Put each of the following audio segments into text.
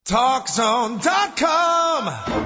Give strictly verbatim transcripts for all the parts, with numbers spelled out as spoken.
talk zone dot com.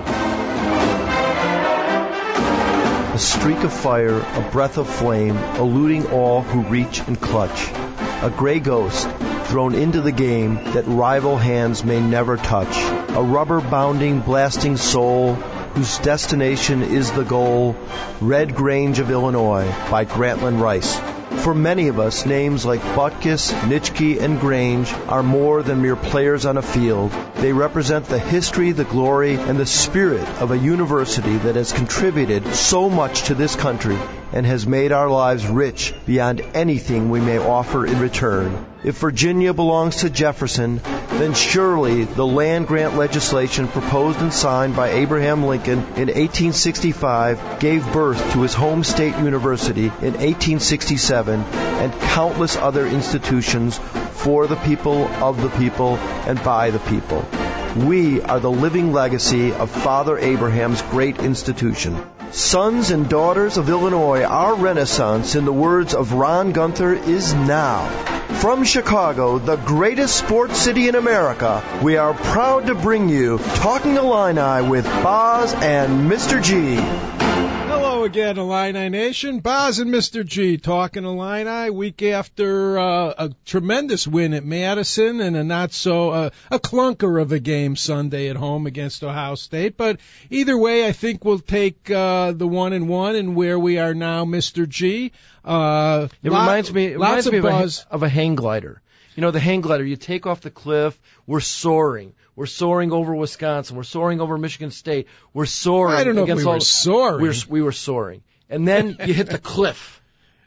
A streak of fire, a breath of flame, eluding all who reach and clutch. A gray ghost thrown into the game that rival hands may never touch. A rubber-bounding, blasting soul whose destination is the goal. Red Grange of Illinois by Grantland Rice. For many of us, names like Butkus, Nitschke, and Grange are more than mere players on a field. They represent the history, the glory, and the spirit of a university that has contributed so much to this country and has made our lives rich beyond anything we may offer in return. If Virginia belongs to Jefferson, then surely the land grant legislation proposed and signed by Abraham Lincoln in eighteen sixty-five gave birth to his home state university in eighteen sixty-seven and countless other institutions for the people, of the people, and by the people. We are the living legacy of Father Abraham's great institution. Sons and daughters of Illinois, our renaissance, in the words of Ron Gunther, is now. From Chicago, the greatest sports city in America, we are proud to bring you Talking Illini with Boz and Mister G. Hello again, Illini Nation. Boz and Mister G talking Illini week after uh, a tremendous win at Madison and a not so uh, a clunker of a game Sunday at home against Ohio State. But either way, I think we'll take uh, the one and one and where we are now, Mister G. Uh, it lot, reminds me, it reminds of me of a, of a hang glider. You know, the hang glider, you take off the cliff, we're soaring. We're soaring over Wisconsin. We're soaring over Michigan State. We're soaring. I don't know against if we all, were soaring. We were, we were soaring. And then you hit the cliff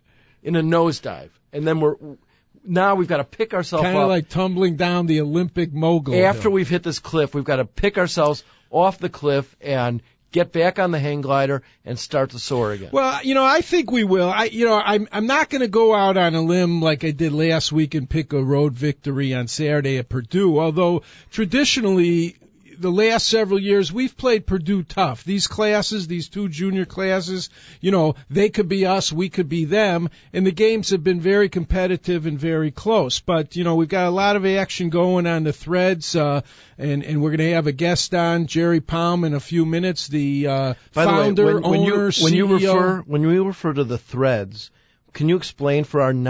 in a nosedive. And then we're now we've got to pick ourselves up. Kind of like tumbling down the Olympic mogul. After hill. we've hit this cliff, we've got to pick ourselves off the cliff and get back on the hang glider and start to soar again. Well, you know, I think we will. I, you know, I'm I'm not going to go out on a limb like I did last week and pick a road victory on Saturday at Purdue. Although traditionally, the last several years we've played Purdue tough. These classes, these two junior classes, you know, they could be us, we could be them, and the games have been very competitive and very close. But you know, we've got a lot of action going on the threads. Uh, And, and we're going to have a guest on, Jerry Palm, in a few minutes, the uh, By the founder, way, when, when owner, you, when C E O. You refer, when you refer to the threads, can you explain for our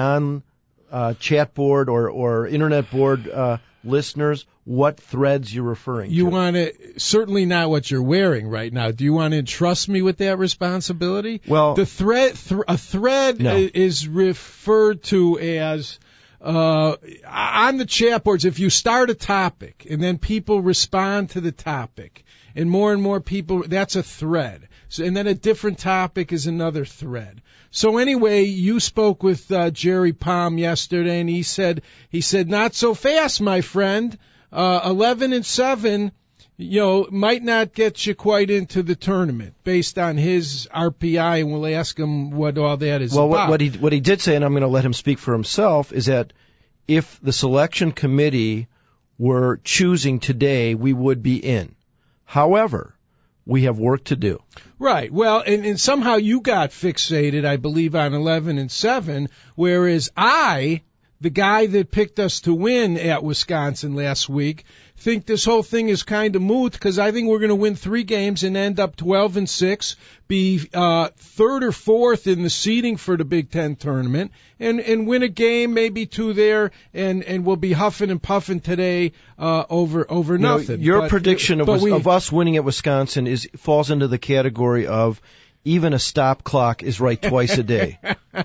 non-chat uh, board or, or internet board uh, listeners what threads you're referring you to? You want to, certainly not what you're wearing right now. Do you want to entrust me with that responsibility? Well, the thread, th- a thread no. is referred to as... Uh, on the chat boards, if you start a topic and then people respond to the topic and more and more people, that's a thread. So, and then a different topic is another thread. So anyway, you spoke with uh, Jerry Palm yesterday and he said, he said, not so fast, my friend. Uh, eleven and seven, you know, might not get you quite into the tournament based on his R P I, and we'll ask him what all that is well, about. Well, what he what he did say, and I'm going to let him speak for himself, is that if the selection committee were choosing today, we would be in. However, we have work to do. Right. Well, and, and somehow you got fixated, I believe, on eleven and seven, whereas I, the guy that picked us to win at Wisconsin last week, think this whole thing is kind of moot because I think we're going to win three games and end up twelve and six, be uh, third or fourth in the seeding for the Big Ten tournament, and, and win a game, maybe two there, and, and we'll be huffing and puffing today uh, over over you know, nothing. Your but, prediction of, but we, of us winning at Wisconsin is falls into the category of even a stop clock is right twice a day.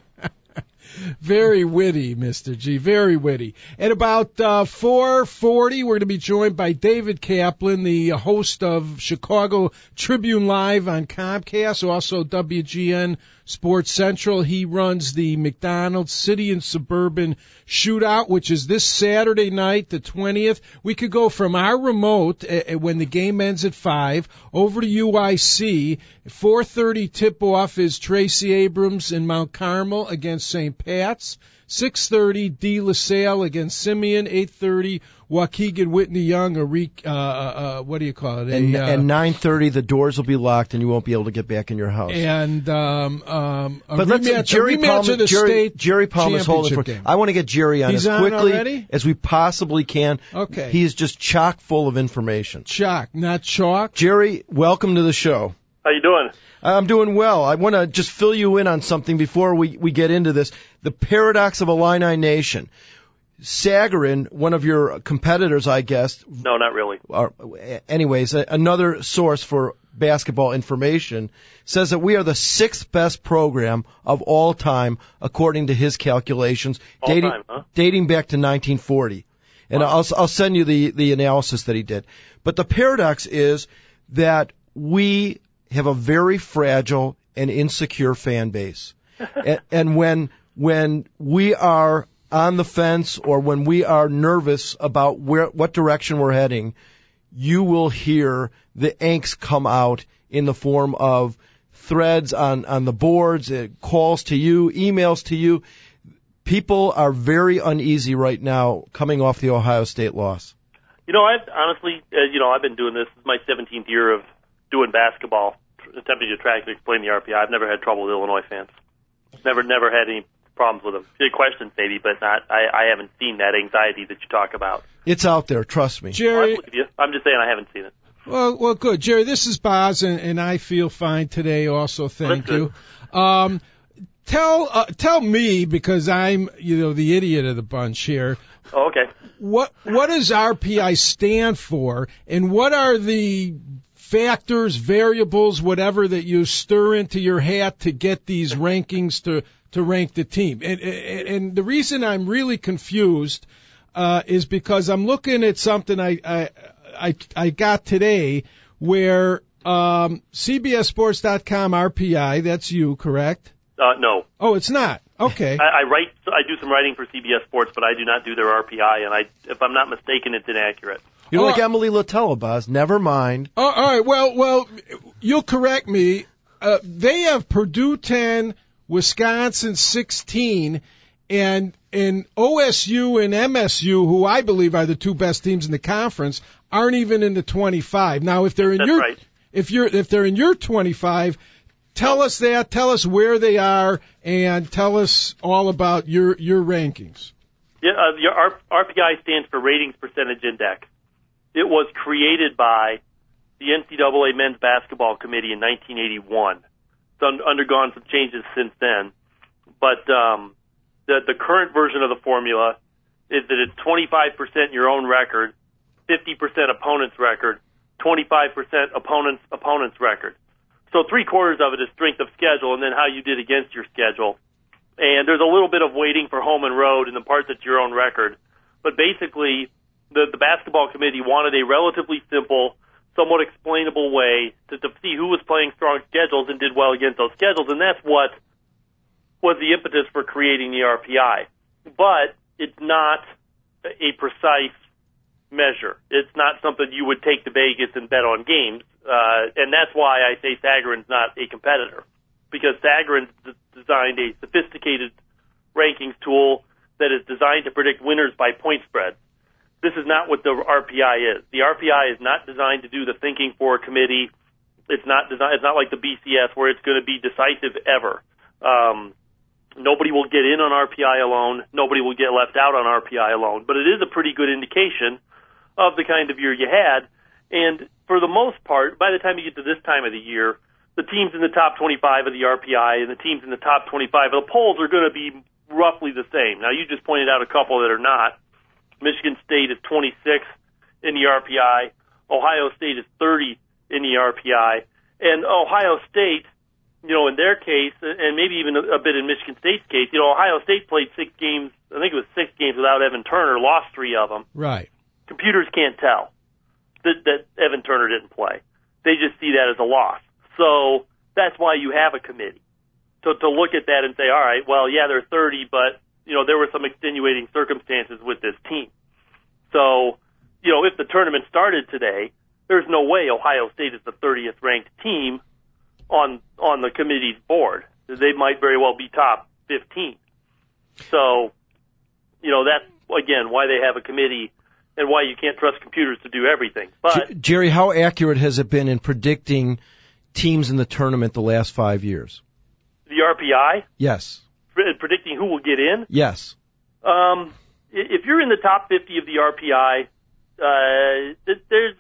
Very witty, Mister G. Very witty. At about uh, four forty, we're going to be joined by David Kaplan, the host of Chicago Tribune Live on Comcast, also W G N Sports Central. He runs the McDonald's City and Suburban Shootout, which is this Saturday night, the twentieth. We could go from our remote uh, when the game ends at five over to U I C. four thirty tip-off is Tracy Abrams in Mount Carmel against Saint Pat's. six thirty, De La Salle against Simeon. eight thirty, Waukegan Whitney Young, a re, uh, uh, what do you call it? A, And, uh, and nine thirty, the doors will be locked and you won't be able to get back in your house. And um, um, a But let's, rematch, Jerry a rematch Palmer, of the Jerry, state Jerry Palmer's holding for. championship game. I want to get Jerry on He's as on quickly already? as we possibly can. Okay. He is just chock full of information. Chalk, not chalk. Jerry, welcome to the show. How you doing? I'm doing well. I want to just fill you in on something before we, we get into this. The paradox of Illini Nation. Sagarin, one of your competitors, I guess. No, not really. Or, anyways, a, another source for basketball information says that we are the sixth best program of all time, according to his calculations, All dating, time, huh? dating back to nineteen forty. And Wow. I'll, I'll send you the, the analysis that he did. But the paradox is that we have a very fragile and insecure fan base. and, and when when we are on the fence or when we are nervous about where what direction we're heading, you will hear the angst come out in the form of threads on, on the boards, uh, calls to you, emails to you. People are very uneasy right now coming off the Ohio State loss. You know, I've honestly, uh, you know, I've been doing this. This is my seventeenth year of doing basketball, attempting to track and explain the R P I. I've never had trouble with Illinois fans. Never, never had any problems with them. Good questions, maybe, but not. I, I haven't seen that anxiety that you talk about. It's out there, trust me. Well, I Jerry, believe you. I'm just saying I haven't seen it. well, well, good. Jerry, this is Boz, and, and I feel fine today also. Thank That's you. Um, tell uh, tell me, because I'm, you know, the idiot of the bunch here, Oh, okay. what what does R P I stand for, and what are the factors, variables, whatever that you stir into your hat to get these rankings to to rank the team? And and, and the reason I'm really confused uh, is because I'm looking at something I I I, I got today where um, C B S Sports dot com R P I, that's you, correct? Uh, no. Oh, it's not. Okay. I, I write. I do some writing for C B S Sports, but I do not do their R P I, and I, if I'm not mistaken, it's inaccurate. You're Oh. like Emily Littell, Boz. Never mind. Oh, all right. Well, well, you'll correct me. Uh, they have Purdue ten, Wisconsin sixteen, and and O S U and M S U, who I believe are the two best teams in the conference, aren't even in the twenty-five. Now, if they're in That's your right. if you're if they're in your twenty-five, tell us that. Tell us where they are, and tell us all about your your rankings. Yeah, uh, your R- RPI stands for Ratings Percentage Index. It was created by the N C double A Men's Basketball Committee in nineteen eighty-one. It's un- undergone some changes since then, but um, the the current version of the formula is that it's twenty-five percent your own record, fifty percent opponent's record, twenty-five percent opponent's opponent's record. So three quarters of it is strength of schedule, and then how you did against your schedule. And there's a little bit of weighting for home and road in the part that's your own record. But basically, the, the basketball committee wanted a relatively simple, somewhat explainable way to, to see who was playing strong schedules and did well against those schedules, and that's what was the impetus for creating the R P I. But it's not a precise measure. It's not something you would take to Vegas and bet on games, uh, and that's why I say Sagarin's not a competitor, because Sagarin's d- designed a sophisticated rankings tool that is designed to predict winners by point spreads. This is not what the R P I is. The R P I is not designed to do the thinking for a committee. It's not designed, it's not like the B C S where it's going to be decisive ever. Um, nobody will get in on R P I alone. Nobody will get left out on R P I alone. But it is a pretty good indication of the kind of year you had. And for the most part, by the time you get to this time of the year, the teams in the top twenty-five of the R P I and the teams in the top twenty-five of the polls are going to be roughly the same. Now, you just pointed out a couple that are not. Michigan State is twenty-sixth in the R P I. Ohio State is thirty in the R P I. And Ohio State, you know, in their case, and maybe even a bit in Michigan State's case, you know, Ohio State played six games, I think it was six games without Evan Turner, lost three of them. Right. Computers can't tell that, that Evan Turner didn't play. They just see that as a loss. So that's why you have a committee, to, to look at that and say, all right, well, yeah, they're thirty, but, you know, there were some extenuating circumstances with this team. So, you know, if the tournament started today, there's no way Ohio State is the thirtieth ranked team on on the committee's board. They might very well be top fifteen. So, you know, that's, again, why they have a committee and why you can't trust computers to do everything. But J- Jerry, how accurate has it been in predicting teams in the tournament the last five years? the R P I, Yes. predicting who will get in, Yes. um, if you're in the top fifty of the R P I, uh, there's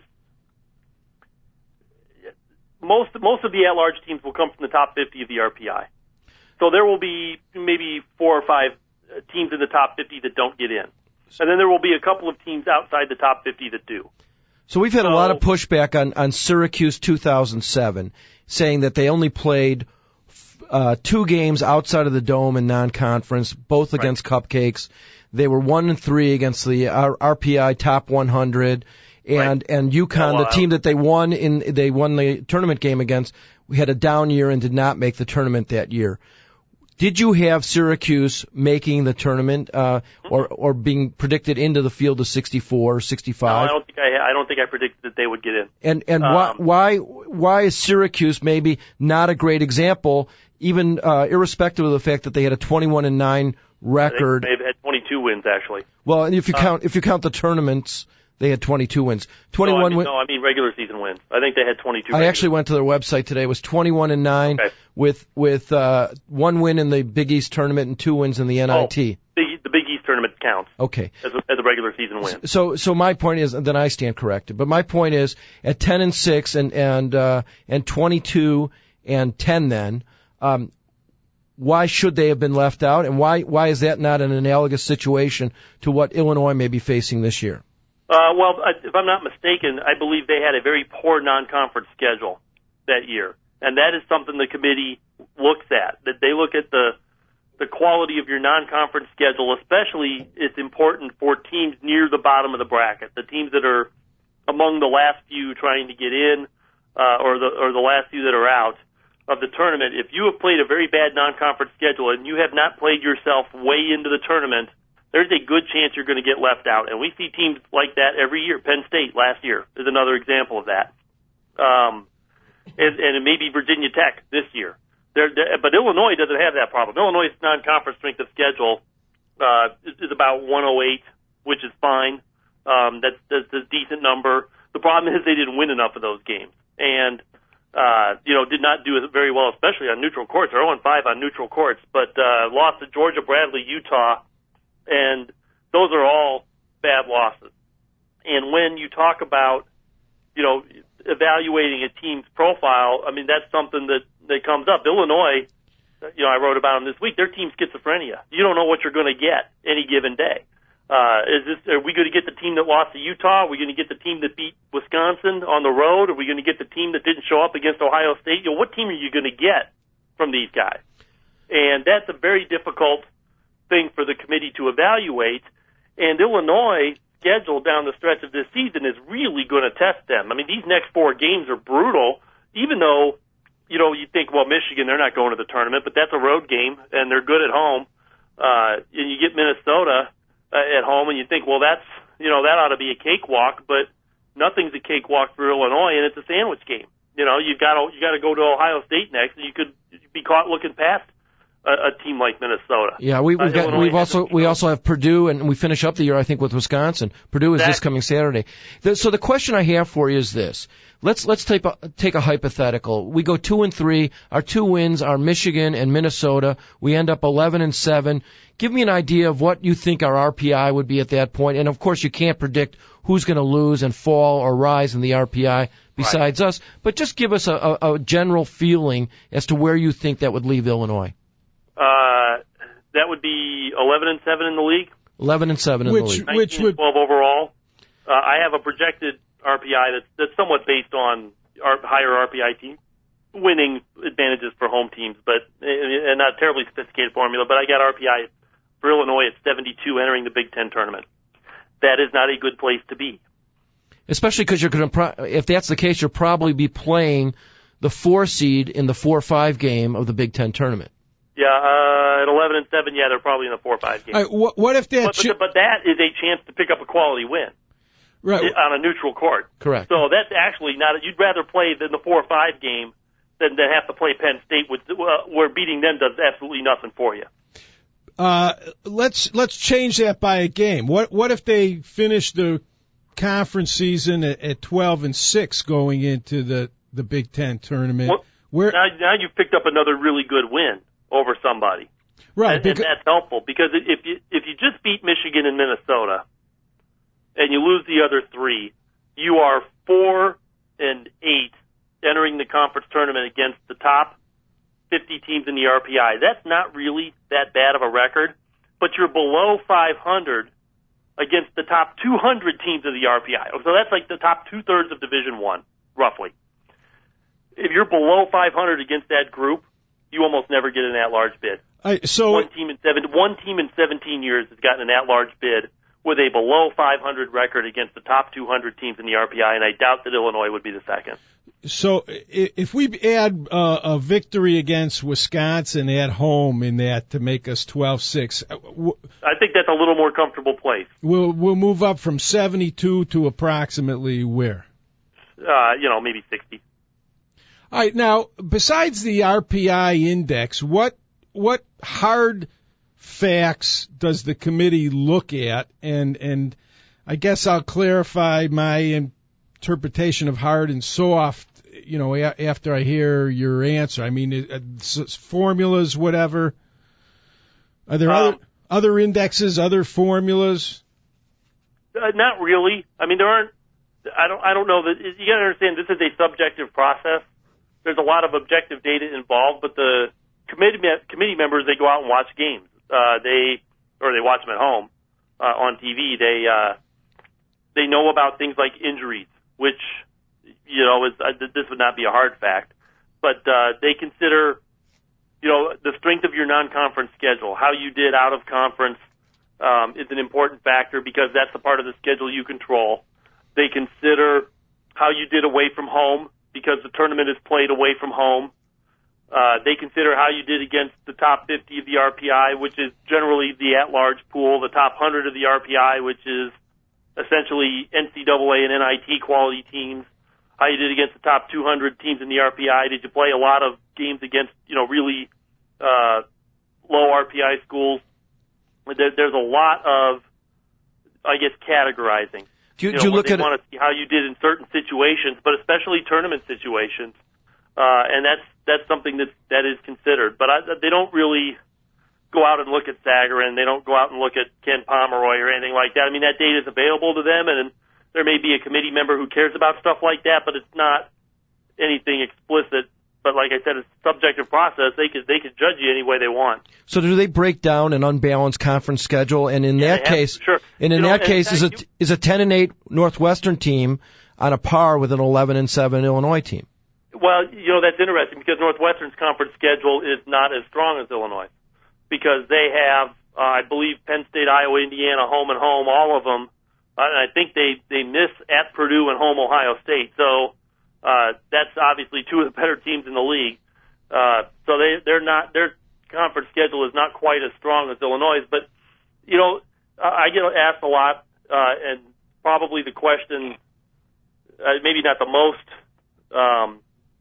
most most of the at-large teams will come from the top fifty of the R P I. So there will be maybe four or five teams in the top fifty that don't get in. And then there will be a couple of teams outside the top fifty that do. So we've had so, a lot of pushback on, on Syracuse two thousand seven, saying that they only played uh, two games outside of the Dome in non-conference, both against right. Cupcakes. They were one and three against the R P I top one hundred, and right. and UConn, oh, wow. the team that they won in they won the tournament game against, we had a down year and did not make the tournament that year. Did you have Syracuse making the tournament, uh, or or being predicted into the field of sixty-four, sixty-five? No, I don't think I. I don't think I predicted that they would get in. And and um, why why why is Syracuse maybe not a great example, even uh, irrespective of the fact that they had a twenty-one and nine record? They've had twenty-two wins actually. Well, if you uh, count if you count the tournaments, they had twenty-two wins. twenty-one no, I mean, win- no, I mean regular season wins. I think they had twenty-two. I regular. actually went to their website today. It was twenty-one and nine okay. with with uh, one win in the Big East tournament and two wins in the N I T. Oh, Big, the Big East tournament counts. Okay. As a, as a regular season win. So so my point is, then I stand corrected. But my point is, at ten and six and and uh, and twenty-two and ten, then. Um, Why should they have been left out, and why why is that not an analogous situation to what Illinois may be facing this year? Uh, well, if I'm not mistaken, I believe they had a very poor non-conference schedule that year, and that is something the committee looks at. That they look at the the quality of your non-conference schedule, especially it's important for teams near the bottom of the bracket, the teams that are among the last few trying to get in, uh, or the or the last few that are out of the tournament. If you have played a very bad non-conference schedule and you have not played yourself way into the tournament, there's a good chance you're going to get left out. And we see teams like that every year. Penn State last year is another example of that. Um, and, and it may be Virginia Tech this year. They're, they're, but Illinois doesn't have that problem. Illinois' non-conference strength of schedule uh, is, is about one oh eight, which is fine. Um, that's, that's a decent number. The problem is they didn't win enough of those games. And Uh, you know, did not do it very well, especially on neutral courts. They're oh and five on neutral courts, but uh, lost to Georgia, Bradley, Utah, and those are all bad losses. And when you talk about, you know, evaluating a team's profile, I mean, that's something that, that comes up. Illinois, you know, I wrote about them this week, their team's schizophrenia. You don't know what you're going to get any given day. Uh, is this, are we going to get the team that lost to Utah? Are we going to get the team that beat Wisconsin on the road? Are we going to get the team that didn't show up against Ohio State? You know, what team are you going to get from these guys? And that's a very difficult thing for the committee to evaluate. And Illinois' schedule down the stretch of this season is really going to test them. I mean, these next four games are brutal, even though, you know, you think, well, Michigan, they're not going to the tournament, but that's a road game, and they're good at home. Uh, and you get Minnesota at home, and you think, well, that's, you know, that ought to be a cakewalk, but nothing's a cakewalk for Illinois, and it's a sandwich game. You know, you've got to you got to go to Ohio State next, and you could be caught looking past a, a team like Minnesota. Yeah, we, we've uh, got we've also we also have Purdue, and we finish up the year, I think, with Wisconsin. Purdue is that, this coming Saturday. The, so the question I have for you is this: Let's let's take a, take a hypothetical. We go two and three. Our two wins are Michigan and Minnesota. We end up eleven and seven. Give me an idea of what you think our R P I would be at that point. And of course, you can't predict who's going to lose and fall or rise in the R P I besides right. us. But just give us a, a, a general feeling as to where you think that would leave Illinois. Uh, that would be eleven and seven in the league. Eleven and seven in which, the league. Which would twelve overall. Uh, I have a projected R P I that's, that's somewhat based on our higher R P I teams winning advantages for home teams, but and not a terribly sophisticated formula. But I got R P I for Illinois at seventy-two entering the Big Ten tournament. That is not a good place to be. Especially because you're going to, pro- if that's the case, you'll probably be playing the four seed in the four five game of the Big Ten tournament. Yeah, uh, at eleven and seven, yeah, they're probably in the four five game. Right, what, what if that? But, but, but that is a chance to pick up a quality win. Right. On a neutral court. Correct. So that's actually not. You'd rather play than the four five game than than have to play Penn State, with, uh, where beating them does absolutely nothing for you. Uh, let's let's change that by a game. What what if they finish the conference season at, at twelve and six going into the, the Big Ten tournament? Well, Where now, now you've picked up another really good win over somebody, right? And, Because, and that's helpful because if you if you just beat Michigan and Minnesota, and you lose the other three, you are four and eight entering the conference tournament against the top fifty teams in the R P I. That's not really that bad of a record, but you're below five hundred against the top two hundred teams of the R P I. So that's like the top two-thirds of Division One, roughly. If you're below five hundred against that group, you almost never get an at-large bid. I, so one team in seven, one team in seventeen years has gotten an at-large bid with a below five hundred record against the top two hundred teams in the R P I, and I doubt that Illinois would be the second. So if we add uh, a victory against Wisconsin at home in that to make us twelve six, w- I think that's a little more comfortable place. we'll we'll move up from seventy-two to approximately where? Uh, you know, maybe sixty. All right. Now, besides the R P I index, what what hard facts does the committee look at? And and I guess I'll clarify my interpretation of hard and soft, you know, a- after I hear your answer. I mean, uh, s- formulas, whatever. Are there Um, other other indexes, other formulas? Uh, not really. I mean, there aren't. I don't. I don't know that. You got to understand, this is a subjective process. There's a lot of objective data involved, but the committee me- committee members, they go out and watch games. Uh, they or they watch them at home uh, on T V. They uh, they know about things like injuries, which you know is uh, this would not be a hard fact, but uh, they consider you know the strength of your non-conference schedule, how you did out of conference. Um, is an important factor because that's the part of the schedule you control. They consider how you did away from home because the tournament is played away from home. Uh, they consider how you did against the top fifty of the R P I, which is generally the at-large pool, the top one hundred of the R P I, which is essentially N C double A and N I T quality teams, how you did against the top two hundred teams in the R P I. Did you play a lot of games against, you know, really uh, low R P I schools? There, there's a lot of, I guess, categorizing. Do you, You know, do you where look they at want to see how you did in certain situations, but especially tournament situations, uh, and that's that's something that that is considered. But I, they don't really go out and look at Sagarin. They don't go out and look at Ken Pomeroy or anything like that. I mean, that data is available to them, and there may be a committee member who cares about stuff like that, but it's not anything explicit. But like I said, it's a subjective process. They could they could judge you any way they want. So do they break down an unbalanced conference schedule? And in Yeah, that they have- case, sure. and in You know, that and case, that is a you- is a ten and eight Northwestern team on a par with an eleven and seven Illinois team? Well, you know, that's interesting because Northwestern's conference schedule is not as strong as Illinois because they have, uh, I believe, Penn State, Iowa, Indiana, home and home, all of them. Uh, and I think they, they miss at Purdue and home Ohio State. So uh, that's obviously two of the better teams in the league. Uh, so they, they're not, their conference schedule is not quite as strong as Illinois'. But, you know, I get asked a lot, uh, and probably the question, uh, maybe not the most, um,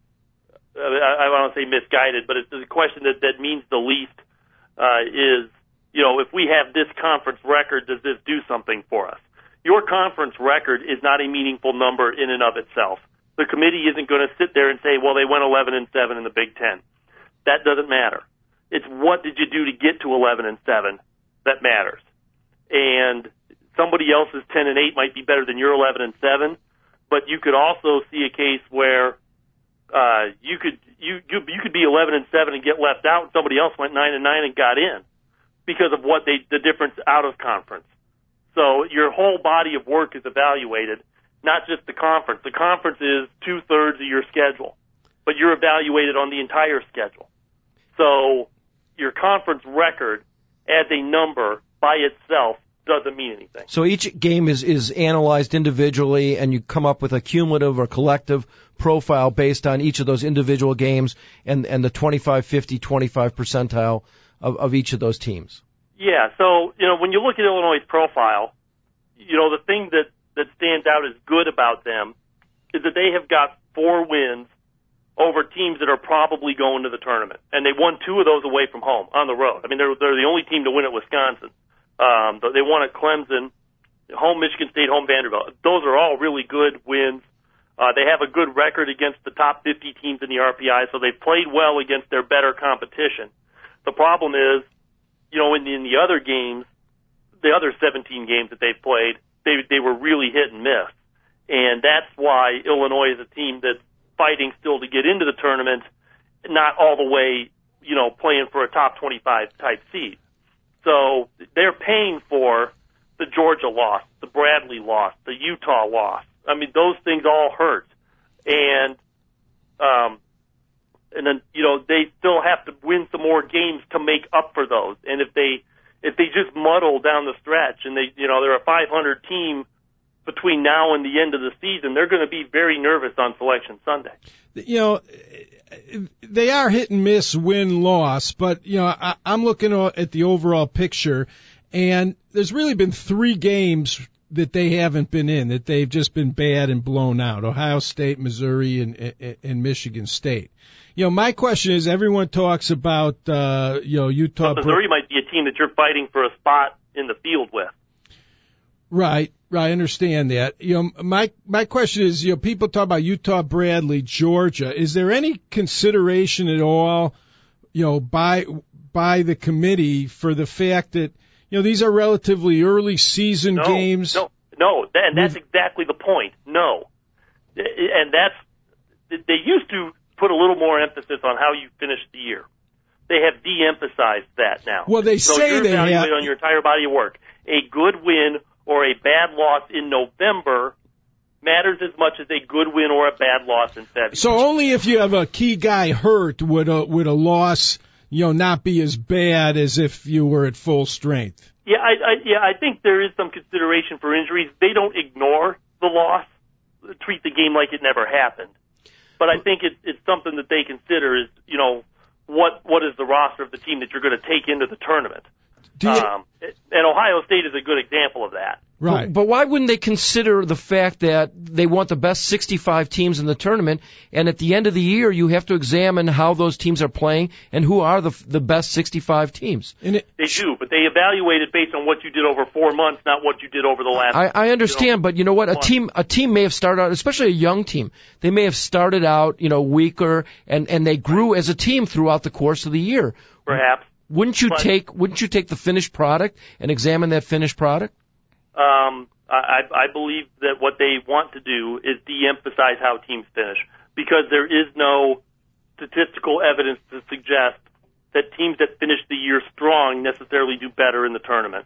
I, I don't want to say misguided, but it's the question that, that means the least, uh, is, you know, if we have this conference record, does this do something for us? Your conference record is not a meaningful number in and of itself. The committee isn't going to sit there and say, well, they went eleven and seven in the Big Ten. That doesn't matter. It's what did you do to get to eleven and seven that matters. And somebody else's ten and eight might be better than your eleven and seven, but you could also see a case where uh, you could you, you you could be eleven and seven and get left out, and somebody else went nine and nine and got in because of what they the difference out of conference. So your whole body of work is evaluated, not just the conference. The conference is two-thirds of your schedule, but you're evaluated on the entire schedule. So your conference record as a number by itself doesn't mean anything. So each game is, is analyzed individually, and you come up with a cumulative or collective profile based on each of those individual games and, and the twenty-five, fifty, twenty-five percentile of, of each of those teams. Yeah, so, you know, when you look at Illinois' profile, you know, the thing that, that stands out as good about them is that they have got four wins over teams that are probably going to the tournament. And they won two of those away from home on the road. I mean, they're, they're the only team to win at Wisconsin. Um, but they won at Clemson, home Michigan State, home Vanderbilt. Those are all really good wins. Uh, they have a good record against the top fifty teams in the R P I, so they've played well against their better competition. The problem is, you know, in the, in the other games, the other seventeen games that they've played, they they were really hit and miss. And that's why Illinois is a team that's fighting still to get into the tournament, not all the way, you know, playing for a top twenty-five type seed. So they're paying for the Georgia loss, the Bradley loss, the Utah loss. I mean, those things all hurt. And, um, and then, you know, they still have to win some more games to make up for those. And if they, if they just muddle down the stretch and they, you know, they're a five hundred team between now and the end of the season, they're going to be very nervous on Selection Sunday. You know, they are hit and miss, win, loss, but, you know, I, I'm looking at the overall picture, and there's really been three games that they haven't been in, that they've just been bad and blown out: Ohio State, Missouri, and, and, and Michigan State. You know, my question is, everyone talks about, uh, you know, Utah. But Missouri might be a team that you're fighting for a spot in the field with. Right, right, I understand that. You know, my my question is, you know, people talk about Utah, Bradley, Georgia. Is there any consideration at all, you know, by by the committee for the fact that, you know, these are relatively early season no, games? No, no, and that's exactly the point. No, and that's they used to put a little more emphasis on how you finish the year. They have de-emphasized that now. Well, they so say you're they evaluating have on your entire body of work. A good win or a bad loss in November matters as much as a good win or a bad loss in February. So only if you have a key guy hurt would a would a loss, you know, not be as bad as if you were at full strength. Yeah, I, I yeah, I think there is some consideration for injuries. They don't ignore the loss, treat the game like it never happened. But I think it, it's something that they consider is, you know, what what is the roster of the team that you're going to take into the tournament. Do you, um, and Ohio State is a good example of that. Right. But, but why wouldn't they consider the fact that they want the best sixty-five teams in the tournament, and at the end of the year you have to examine how those teams are playing and who are the the best sixty-five teams? And it, they do, but they evaluate it based on what you did over four months, not what you did over the last. I, I understand, you know, but you know what? A month. team a team may have started out, especially a young team. They may have started out, you know, weaker, and and they grew as a team throughout the course of the year. Perhaps. Wouldn't you but, take Wouldn't you take the finished product and examine that finished product? Um, I, I believe that what they want to do is de-emphasize how teams finish, because there is no statistical evidence to suggest that teams that finish the year strong necessarily do better in the tournament.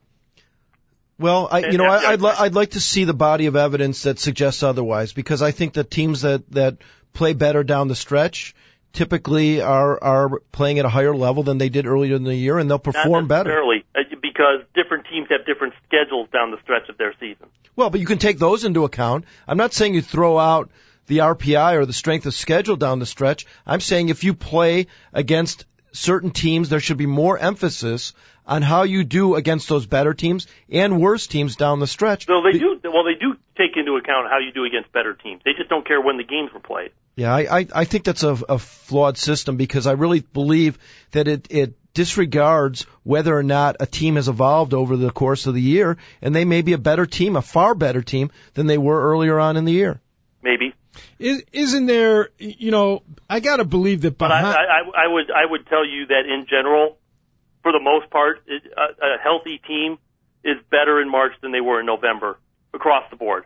Well, I, And you know, that's- I, I'd, li- I'd like to see the body of evidence that suggests otherwise, because I think that teams that, that play better down the stretch typically are are playing at a higher level than they did earlier in the year, and they'll perform Not better. necessarily, uh, because different teams have different schedules down the stretch of their season. Well, but you can take those into account. I'm not saying you throw out the R P I or the strength of schedule down the stretch. I'm saying if you play against certain teams, there should be more emphasis on how you do against those better teams and worse teams down the stretch. So they do. Well, they do take into account how you do against better teams. They just don't care when the games were played. Yeah, I, I, I think that's a, a flawed system, because I really believe that it, it disregards whether or not a team has evolved over the course of the year, and they may be a better team, a far better team than they were earlier on in the year. Maybe. is, isn't there, you know, I got to believe that But behind. I, I, I would I would tell you that in general, for the most part, it, a, a healthy team is better in March than they were in November across the board.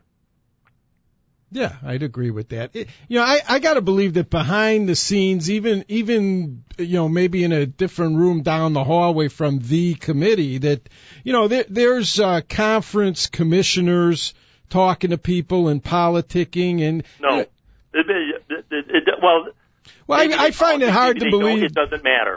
Yeah, I'd agree with that. It, you know, I, I got to believe that behind the scenes, even, even, you know, maybe in a different room down the hallway from the committee, that, you know, there, there's uh, conference commissioners talking to people and politicking and. No. You know, It, it, it, it, well, well, I, I find it hard to maybe they don't. believe. It doesn't matter.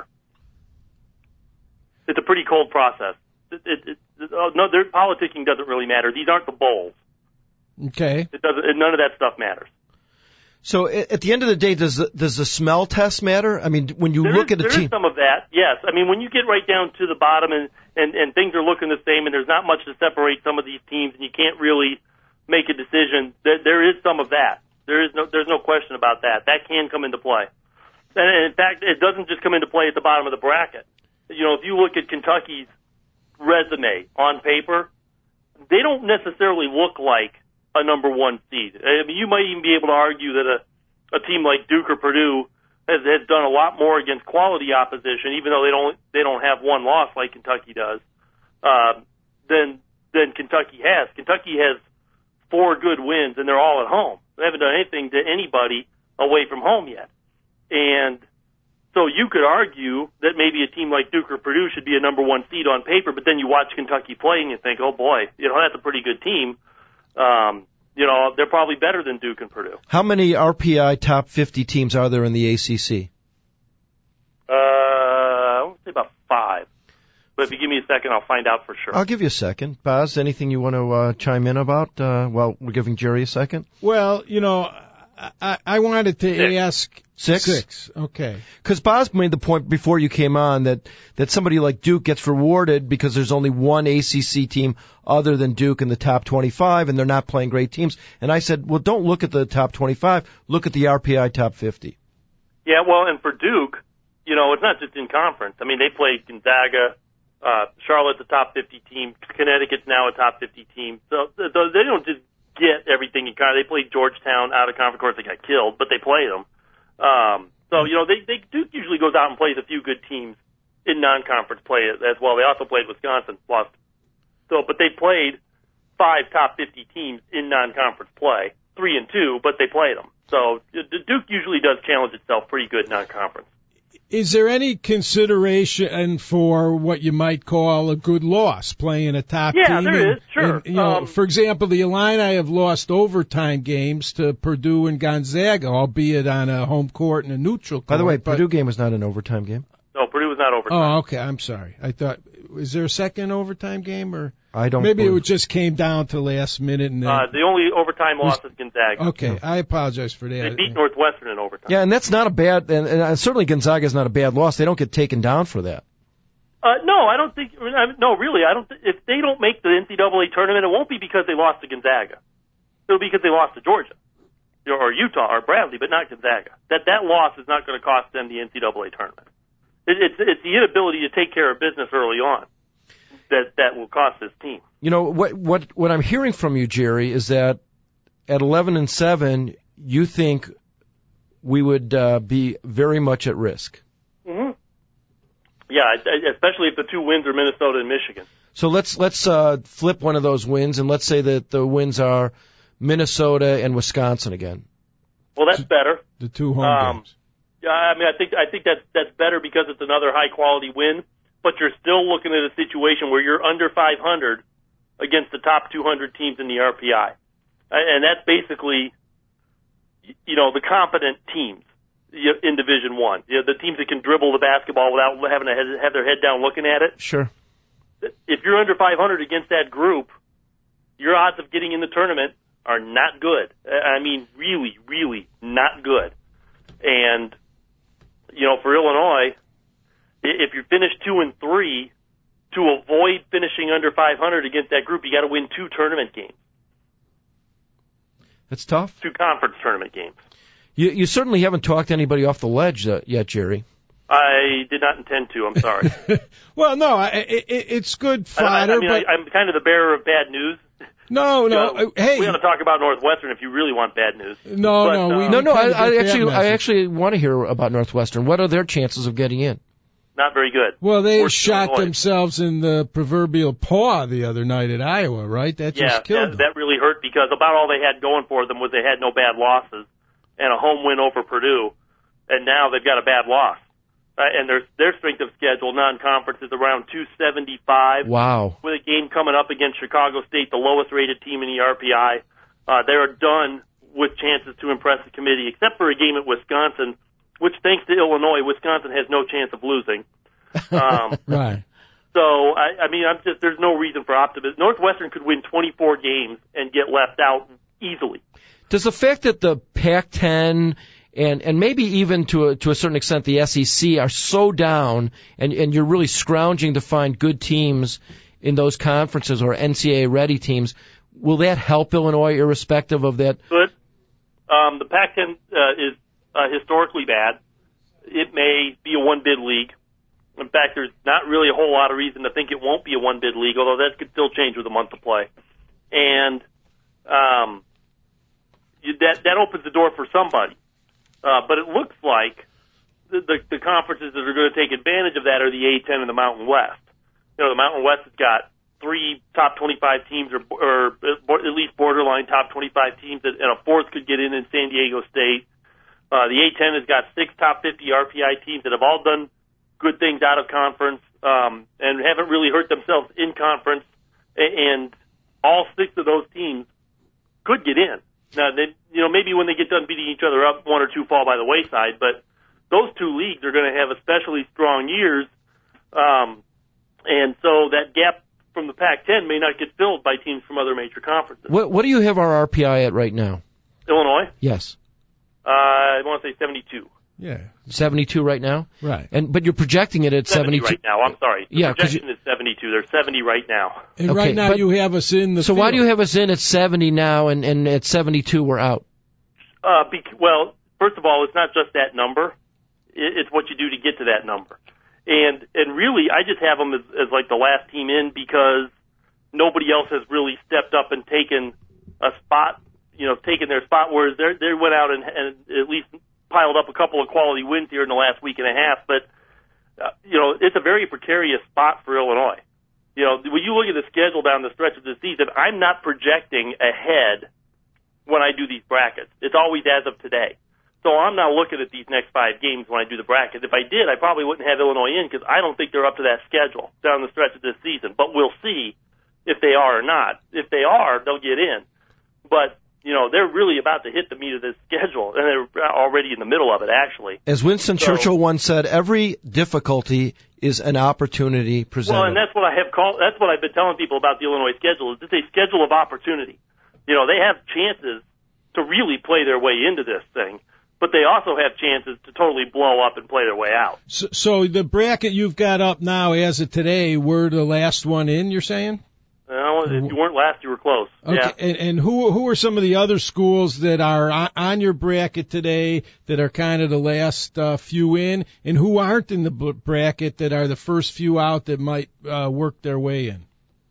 It's a pretty cold process. It, it, it, oh, no, their politicking doesn't really matter. These aren't the bowls. Okay. It doesn't. None of that stuff matters. So at the end of the day, does the, does the smell test matter? I mean, when you There look is, at a there team. is some of that, yes. I mean, when you get right down to the bottom and, and, and things are looking the same and there's not much to separate some of these teams and you can't really make a decision, there, there is some of that. There is no, there's no question about that. That can come into play. And in fact, it doesn't just come into play at the bottom of the bracket. You know, if you look at Kentucky's resume on paper, they don't necessarily look like a number one seed. I mean, you might even be able to argue that a, a team like Duke or Purdue has, has done a lot more against quality opposition, even though they don't they don't have one loss like Kentucky does, uh, than than Kentucky has. Kentucky has four good wins, and they're all at home. They haven't done anything to anybody away from home yet. And so you could argue that maybe a team like Duke or Purdue should be a number one seed on paper, but then you watch Kentucky play and you think, oh boy, you know, that's a pretty good team. Um, you know, they're probably better than Duke and Purdue. How many R P I top fifty teams are there in the A C C? Uh, I would say about five. But if you give me a second, I'll find out for sure. I'll give you a second. Boz, anything you want to uh, chime in about uh, while we're giving Jerry a second? Well, you know, I, I wanted to Six. ask... Six? Six, okay. Because Boz made the point before you came on that, that somebody like Duke gets rewarded because there's only one A C C team other than Duke in the top twenty-five, and they're not playing great teams. And I said, well, don't look at the top twenty-five. Look at the R P I top fifty. Yeah, well, and for Duke, you know, it's not just in conference. I mean, they played Gonzaga, uh, Charlotte's a top fifty team, Connecticut's now a top fifty team. So th- th- they don't just get everything in conference. They played Georgetown out of conference. Of course, they got killed, but they played them. Um, so, you know, they, they Duke usually goes out and plays a few good teams in non-conference play as well. They also played Wisconsin, lost. So, but they played five top fifty teams in non-conference play, three and two, but they played them. So Duke usually does challenge itself pretty good non-conference. Is there any consideration for what you might call a good loss, playing a top yeah, team? Yeah, there and, is, sure. And, you know, um, for example, the Illini have lost overtime games to Purdue and Gonzaga, albeit on a home court and a neutral court. By the way, but, Purdue game was not an overtime game. No, Purdue was not overtime. Oh, okay. I'm sorry. I thought, is there a second overtime game or? I don't. Maybe believe. it just came down to last minute and then. Uh, the only overtime loss is Gonzaga. Okay, no. I apologize for that. They beat Northwestern in overtime. Yeah, and that's not a bad, and, and certainly Gonzaga is not a bad loss. They don't get taken down for that. Uh, no, I don't think. I mean, I, no, really, I don't. Th- if they don't make the N C double A tournament, it won't be because they lost to Gonzaga. It'll be because they lost to Georgia, or Utah, or Bradley, but not Gonzaga. That that loss is not going to cost them the N C double A tournament. It, it's it's the inability to take care of business early on that that will cost this team. You know what what what I'm hearing from you, Jerry, is that at eleven and seven, you think we would uh, be very much at risk. Mm-hmm. Yeah, especially if the two wins are Minnesota and Michigan. So let's let's uh, flip one of those wins, and let's say that the wins are Minnesota and Wisconsin again. Well, that's better. The two home um, games. Yeah, I mean, I think I think that's that's better because it's another high quality win. But you're still looking at a situation where you're under five hundred against the top two hundred teams in the R P I, and that's basically, you know, the competent teams in Division One. You know, the teams that can dribble the basketball without having to have their head down looking at it. Sure. If you're under five hundred against that group, your odds of getting in the tournament are not good. I mean, really, really not good. And, you know, for Illinois, if you finish two and three, to avoid finishing under five hundred against that group, you got to win two tournament games. That's tough. Two conference tournament games. You you certainly haven't talked anybody off the ledge uh, yet, Jerry. I did not intend to. I'm sorry. Well, no, I, it, it's good fodder. I, I mean, but I, I'm kind of the bearer of bad news. No, no. So, hey, we got to talk about Northwestern if you really want bad news. No, but, no, we, um, no, no. I, I actually message. I actually want to hear about Northwestern. What are their chances of getting in? Not very good. Well, they Worse shot Illinois. themselves in the proverbial paw the other night at Iowa, right? That just yeah, killed that, them. that really hurt because about all they had going for them was they had no bad losses and a home win over Purdue, and now they've got a bad loss. Uh, and their their strength of schedule, non-conference, is around two seventy-five. Wow. With a game coming up against Chicago State, the lowest-rated team in the R P I. Uh, they're done with chances to impress the committee, except for a game at Wisconsin, which, thanks to Illinois, Wisconsin has no chance of losing. Um, right. So, I, I mean, I'm just there's no reason for optimism. Northwestern could win twenty-four games and get left out easily. Does the fact that the Pac ten and and maybe even to a, to a certain extent the S E C are so down, and and you're really scrounging to find good teams in those conferences or N C double A ready teams, will that help Illinois irrespective of that? Good. Um, the Pac ten uh, is uh, historically bad. It may be a one-bid league. In fact, there's not really a whole lot of reason to think it won't be a one-bid league, although that could still change with a month to play. And um, you, that that opens the door for somebody. Uh, but it looks like the, the, the conferences that are going to take advantage of that are the A ten and the Mountain West. You know, the Mountain West has got three top twenty-five teams, or, or at least borderline top twenty-five teams, and a fourth could get in in San Diego State. Uh, the A ten has got six top fifty R P I teams that have all done good things out of conference, um, and haven't really hurt themselves in conference, and all six of those teams could get in. Now, they, you know, maybe when they get done beating each other up, one or two fall by the wayside, but those two leagues are going to have especially strong years, um, and so that gap from the Pac ten may not get filled by teams from other major conferences. What, what do you have our R P I at right now? Illinois? Yes. Uh, I want to say seventy-two. Yeah. seventy-two right now? Right. And but you're projecting it at seventy seventy-two right now. I'm sorry. The yeah, projection you, is seventy-two. There's seventy right now. And okay, right now but, you have us in the So field. why do you have us in at seventy now and, and at seventy-two we're out? Uh, bec- well, first of all, it's not just that number. It, it's what you do to get to that number. And and really, I just have them as, as like the last team in because nobody else has really stepped up and taken a spot, you know, taken their spot, whereas they they went out and, and at least piled up a couple of quality wins here in the last week and a half. But, uh, you know, it's a very precarious spot for Illinois. You know, when you look at the schedule down the stretch of the season, I'm not projecting ahead when I do these brackets. It's always as of today. So I'm not looking at these next five games when I do the brackets. If I did, I probably wouldn't have Illinois in because I don't think they're up to that schedule down the stretch of this season. But we'll see if they are or not. If they are, they'll get in. But, you know, they're really about to hit the meat of this schedule, and they're already in the middle of it, actually. As Winston so, Churchill once said, every difficulty is an opportunity presented. Well, and that's what I have called, that's what I've been telling people about the Illinois schedule, is it's a schedule of opportunity. You know, they have chances to really play their way into this thing, but they also have chances to totally blow up and play their way out. So, so the bracket you've got up now as of today, we're the last one in, you're saying? Well, if you weren't last, you were close. Okay. Yeah. And, and who who are some of the other schools that are on, on your bracket today that are kind of the last uh, few in, and who aren't in the b- bracket that are the first few out that might uh, work their way in?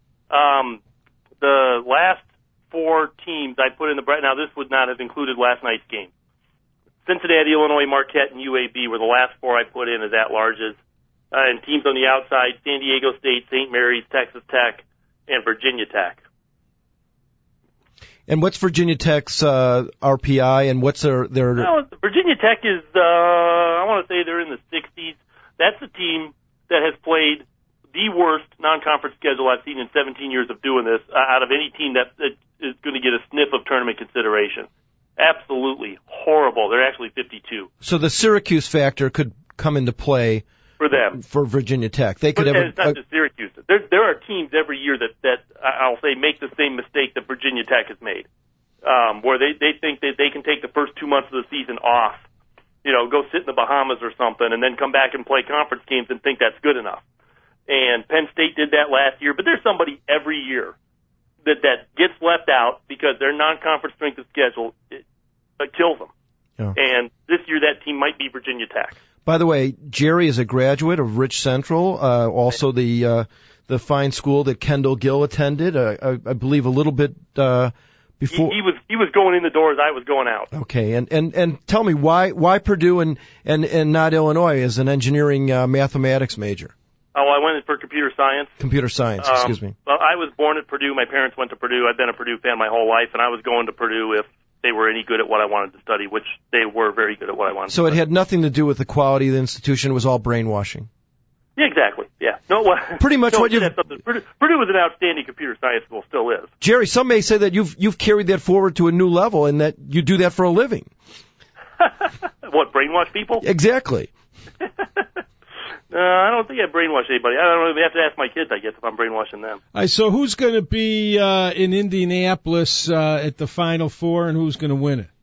Um, the last four teams I put in the bracket, now this would not have included last night's game. Cincinnati, Illinois, Marquette, and U A B were the last four I put in as at-larges. Uh, and teams on the outside, San Diego State, Saint Mary's, Texas Tech, and Virginia Tech. And what's Virginia Tech's uh, R P I, and what's their... their... Well, Virginia Tech is, uh, I want to say they're in the sixties. That's a team that has played the worst non-conference schedule I've seen in seventeen years of doing this, uh, out of any team that, that is going to get a sniff of tournament consideration. Absolutely horrible. They're actually fifty-two. So the Syracuse factor could come into play for them, for Virginia Tech. They could but have it's not a, just Syracuse. There, there are teams every year that, that I'll say make the same mistake that Virginia Tech has made, um, where they, they think that they can take the first two months of the season off, you know, go sit in the Bahamas or something, and then come back and play conference games and think that's good enough. And Penn State did that last year, but there's somebody every year that, that gets left out because their non-conference strength of schedule it, it kills them. Yeah. And this year that team might be Virginia Tech. By the way, Jerry is a graduate of Rich Central, uh, also the uh, the fine school that Kendall Gill attended. Uh, I, I believe a little bit uh, before. He, he was he was going in the door as I was going out. Okay, and and and tell me why why Purdue and and and not Illinois as an engineering uh, mathematics major? Oh, I went in for computer science. Computer science, um, excuse me. Well, I was born at Purdue. My parents went to Purdue. I've been a Purdue fan my whole life, and I was going to Purdue if they were any good at what I wanted to study, which they were very good at what I wanted so to it study. had nothing to do with the quality of the institution. It was all brainwashing. Yeah, exactly. Yeah. No, well, Pretty much no, what it did you've... have something. Purdue, Purdue was an outstanding computer science school, still is. Jerry, some may say that you've you've carried that forward to a new level and that you do that for a living. What, brainwash people? Exactly. Uh, I don't think I brainwash anybody. I don't know. We have to ask my kids, I guess, if I'm brainwashing them. All right, so who's going to be uh, in Indianapolis uh, at the Final Four, and who's going to win it?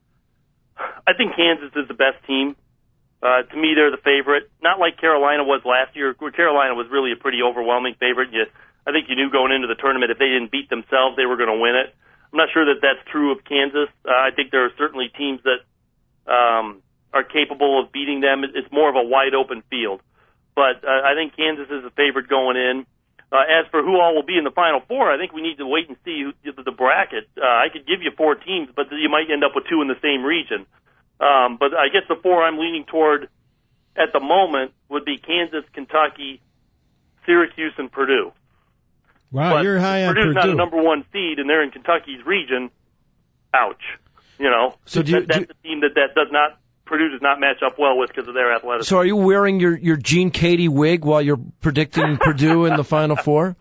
I think Kansas is the best team. Uh, to me, they're the favorite. Not like Carolina was last year, where Carolina was really a pretty overwhelming favorite. You, I think you knew going into the tournament if they didn't beat themselves, they were going to win it. I'm not sure that that's true of Kansas. Uh, I think there are certainly teams that um, are capable of beating them. It's more of a wide open field. But uh, I think Kansas is a favorite going in. Uh, as for who all will be in the Final Four, I think we need to wait and see who, the, the bracket. Uh, I could give you four teams, but you might end up with two in the same region. Um, but I guess the four I'm leaning toward at the moment would be Kansas, Kentucky, Syracuse, and Purdue. Wow, but you're high on Purdue's Purdue. not a number one seed, and they're in Kentucky's region. Ouch. You know, so do you, that, that's do, a team that, that does not, Purdue does not match up well with because of their athleticism. So are you wearing your, your Gene Katie wig while you're predicting Purdue in the Final Four?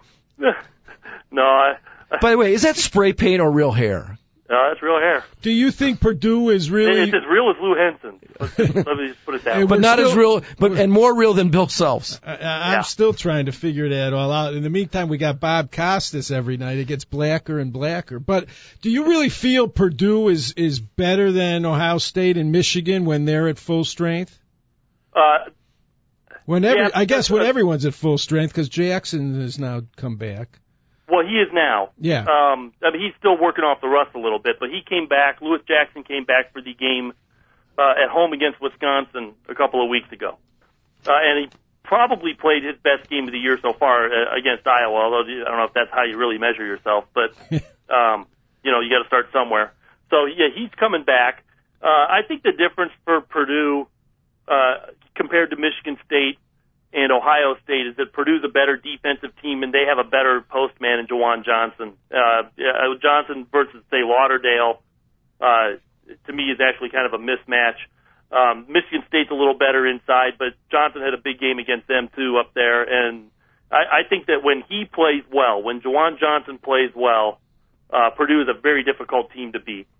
No, I... By the way, is that spray paint or real hair? No, that's real hair. Do you think Purdue is really... It's as real as Lou Henson. Let's, let me just put it that way. Hey, But not still, as real, but and more real than Bill Selfs. I, I'm Yeah. still trying to figure that all out. In the meantime, we got Bob Costas every night. It gets blacker and blacker. But do you really feel Purdue is, is better than Ohio State and Michigan when they're at full strength? Uh, When every, yeah, I guess when uh, everyone's at full strength, because Jackson has now come back. well, he is now. Yeah. Um, I mean, he's still working off the rust a little bit, but he came back. Lewis Jackson came back for the game uh, at home against Wisconsin a couple of weeks ago. Uh, and he probably played his best game of the year so far uh, against Iowa, although I don't know if that's how you really measure yourself. But, um, you know, you got to start somewhere. So, yeah, he's coming back. Uh, I think the difference for Purdue uh, compared to Michigan State and Ohio State is that Purdue's a better defensive team, and they have a better postman in Juwan Johnson. Uh, yeah, Johnson versus, say, Lauderdale, uh, to me, is actually kind of a mismatch. Um, Michigan State's a little better inside, but Johnson had a big game against them, too, up there. And I, I think that when he plays well, when Juwan Johnson plays well, uh, Purdue is a very difficult team to beat.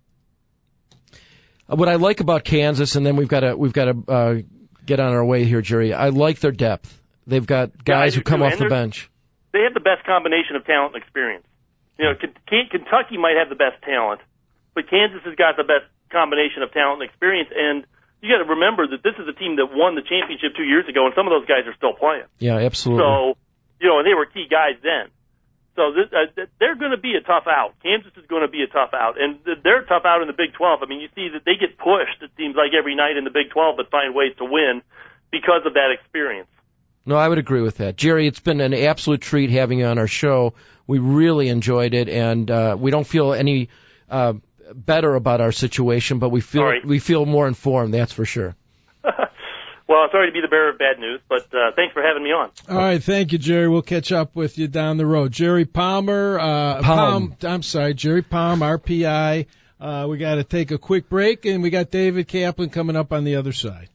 What I like about Kansas, and then we've got to we've got to uh, get on our way here, Jerry. I like their depth. They've got guys yeah, who come too. off and the bench. They have the best combination of talent and experience. You know, K- Kentucky might have the best talent, but Kansas has got the best combination of talent and experience. And you got to remember that this is a team that won the championship two years ago, and some of those guys are still playing. Yeah, absolutely. So, you know, and they were key guys then. So this, uh, they're going to be a tough out. Kansas is going to be a tough out, and they're a tough out in the Big twelve. I mean, you see that they get pushed, it seems like, every night in the Big twelve, but find ways to win because of that experience. No, I would agree with that. Jerry, it's been an absolute treat having you on our show. We really enjoyed it, and uh, we don't feel any uh, better about our situation, but we feel Sorry. we feel more informed, that's for sure. Well, sorry to be the bearer of bad news, but uh, thanks for having me on. All right, thank you, Jerry. We'll catch up with you down the road. Jerry Palmer, uh, Palm. Palm, I'm sorry, Jerry Palm, R P I. Uh, we got to take a quick break, and we got David Kaplan coming up on the other side.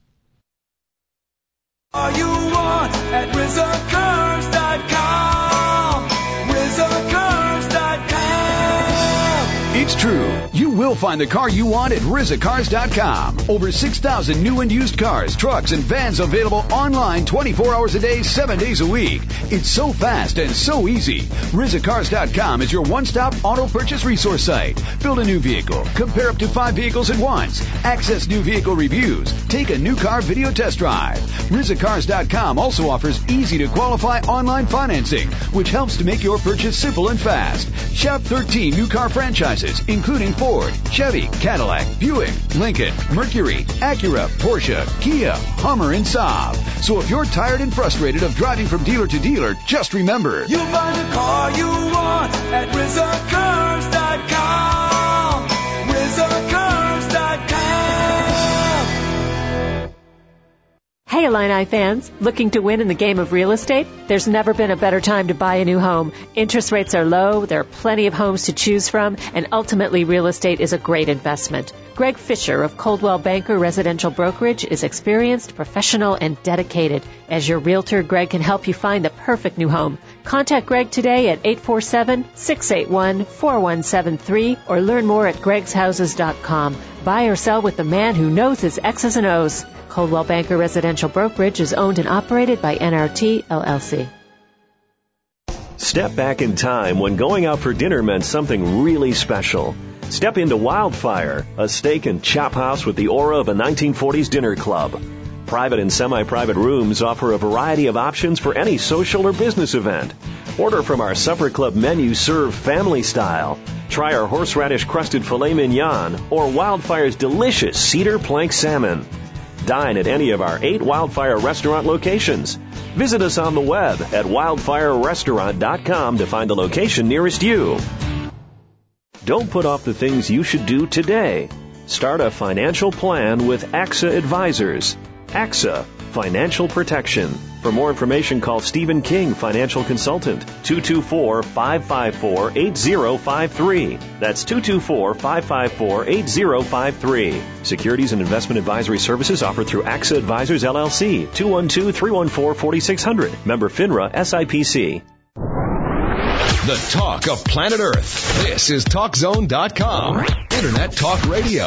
All you want at Rizza Cars dot com. Rizza Cars dot com. It's true. You will find the car you want at Rizza Cars dot com. Over six thousand new and used cars, trucks, and vans available online twenty-four hours a day, seven days a week. It's so fast and so easy. Rizza Cars dot com is your one-stop auto purchase resource site. Build a new vehicle. Compare up to five vehicles at once. Access new vehicle reviews. Take a new car video test drive. Rizza Cars dot com also offers easy-to-qualify online financing, which helps to make your purchase simple and fast. Shop thirteen new car franchises, including Ford, Chevy, Cadillac, Buick, Lincoln, Mercury, Acura, Porsche, Kia, Hummer, and Saab. So if you're tired and frustrated of driving from dealer to dealer, just remember, You'll find the car you want at Rizza Cars dot com. Rizza Cars dot com. Hey Illini fans, looking to win in the game of real estate? There's never been a better time to buy a new home. Interest rates are low, there are plenty of homes to choose from, and ultimately real estate is a great investment. Greg Fisher of Coldwell Banker Residential Brokerage is experienced, professional, and dedicated. As your realtor, Greg can help you find the perfect new home. Contact Greg today at eight four seven, six eight one, four one seven three or learn more at gregs houses dot com. Buy or sell with the man who knows his X's and O's. Coldwell Banker Residential Brokerage is owned and operated by N R T, L L C. Step back in time when going out for dinner meant something really special. Step into Wildfire, a steak and chop house with the aura of a nineteen forties dinner club. Private and semi-private rooms offer a variety of options for any social or business event. Order from our Supper Club menu served family style. Try our horseradish crusted filet mignon or Wildfire's delicious cedar plank salmon. Dine at any of our eight Wildfire restaurant locations. Visit us on the web at wildfire restaurant dot com to find the location nearest you. Don't put off the things you should do today. Start a financial plan with A X A Advisors. A X A Financial Protection. For more information, call Stephen King, Financial Consultant, two two four, five five four, eight zero five three. That's two two four, five five four, eight zero five three. Securities and investment advisory services offered through A X A Advisors, L L C, two one two, three one four, four six zero zero. Member FINRA, S I P C. The talk of planet Earth. This is talk zone dot com. Internet talk radio.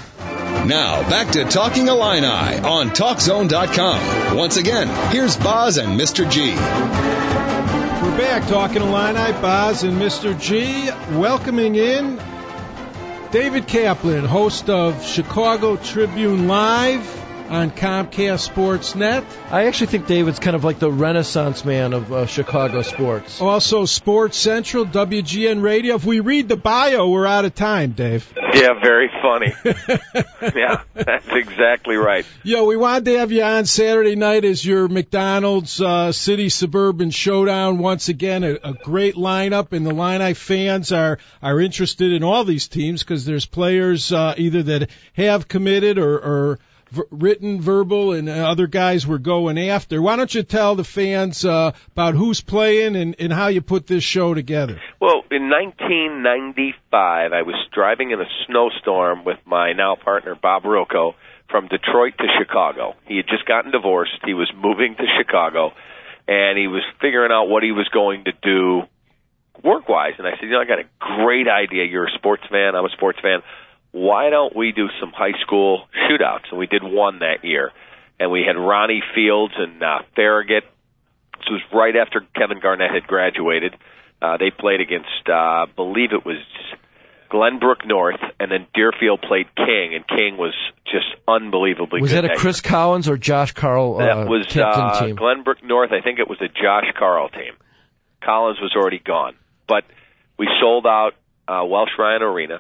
Now, back to Talking Illini on talk zone dot com. Once again, here's Boz and Mister G. We're back, Talking Illini, Boz and Mister G. Welcoming in David Kaplan, host of Chicago Tribune Live on Comcast Sportsnet. I actually think David's kind of like the Renaissance man of uh, Chicago sports. Also Sports Central, W G N Radio. If we read the bio, we're out of time, Dave. Yeah, very funny. Yeah, that's exactly right. Yo, we wanted to have you on Saturday night as your McDonald's uh, City Suburban Showdown. Once again, a, a great lineup, and the Illini fans are, are interested in all these teams because there's players uh, either that have committed or, or v- written, verbal, and other guys we're going after. Why don't you tell the fans uh, about who's playing and, and how you put this show together? Well, in nineteen ninety-five, I was driving in a snowstorm with my now partner, Bob Rilko, from Detroit to Chicago. He had just gotten divorced. He was moving to Chicago, and he was figuring out what he was going to do work-wise. And I said, you know, I got a great idea. You're a sports fan. I'm a sports fan. Why don't we do some high school shootouts? And we did one that year. And we had Ronnie Fields and uh, Farragut. This was right after Kevin Garnett had graduated. Uh, they played against, uh, I believe it was Glenbrook North, and then Deerfield played King, and King was just unbelievably was good. Was that a Chris year. Collins or Josh Carl uh, that was, captain uh, team? Glenbrook North, I think it was a Josh Carl team. Collins was already gone. But we sold out uh, Welsh Ryan Arena,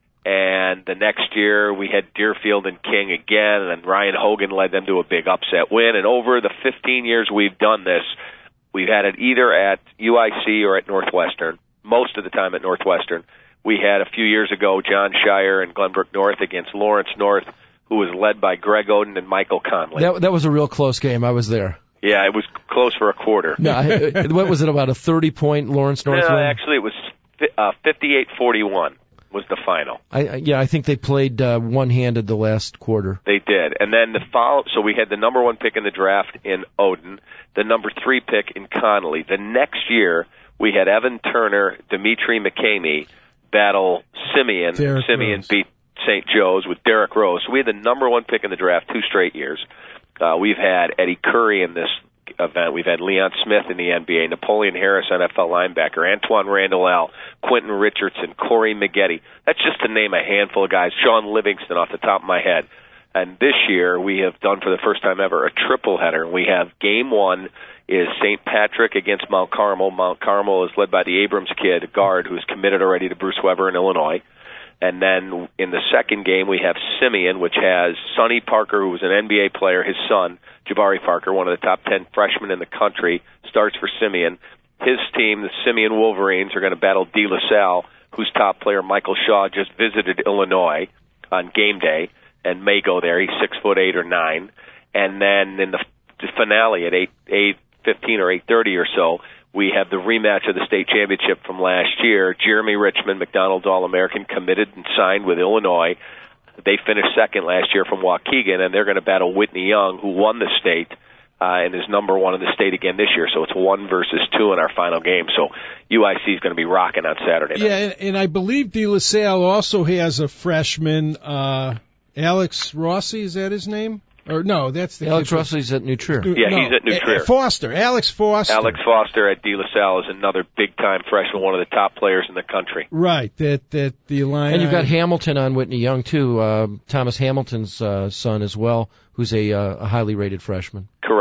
and the next year we had Deerfield and King again, and then Ryan Hogan led them to a big upset win. And over the fifteen years we've done this, we've had it either at U I C or at Northwestern, most of the time at Northwestern. We had a few years ago John Shire and Glenbrook North against Lawrence North, who was led by Greg Oden and Michael Conley. That, that was a real close game. I was there. Yeah, it was close for a quarter. No, I, what was it, about a thirty-point Lawrence North no, win? Actually, it was uh, fifty-eight forty-one was the final. I, yeah, I think they played uh, one-handed the last quarter. They did. And then the follow, so we had the number one pick in the draft in Oden, the number three pick in Connolly. The next year, we had Evan Turner, Dimitri McCamey battle Simeon. Derek Simeon Rose. beat Saint Joe's with Derrick Rose. So we had the number one pick in the draft two straight years. Uh, we've had Eddie Curry in this event. We've had Leon Smith in the N B A, Napoleon Harris, N F L linebacker, Antoine Randall, Quentin Richardson, Corey Maggette. That's just to name a handful of guys. Sean Livingston off the top of my head. And this year we have done for the first time ever a triple header. We have game one is Saint Patrick against Mount Carmel. Mount Carmel is led by the Abrams kid, a guard who's committed already to Bruce Weber in Illinois. And then in the second game, we have Simeon, which has Sonny Parker, who was an N B A player, his son, Jabari Parker, one of the top ten freshmen in the country, starts for Simeon. His team, the Simeon Wolverines, are going to battle De La Salle, whose top player, Michael Shaw, just visited Illinois on game day and may go there. He's six foot eight or nine. And then in the, the finale at eight, eight fifteen or eight thirty or so, we have the rematch of the state championship from last year. Jeremy Richmond, McDonald's All-American, committed and signed with Illinois. They finished second last year from Waukegan, and they're going to battle Whitney Young, who won the state uh, and is number one in the state again this year. So it's one versus two in our final game. So U I C is going to be rocking on Saturday night. Yeah, and, and I believe De La Salle also has a freshman, uh, Alex Rossi, is that his name? Or no, that's the Alex kid. Rossi's at New Trier. Yeah, no, he's at New Trier. Foster, Alex Foster. Alex Foster at De La Salle is another big-time freshman, one of the top players in the country. Right, that that the Illini. And you've got Hamilton on Whitney Young, too, uh, Thomas Hamilton's uh, son as well, who's a, uh, a highly rated freshman. Correct.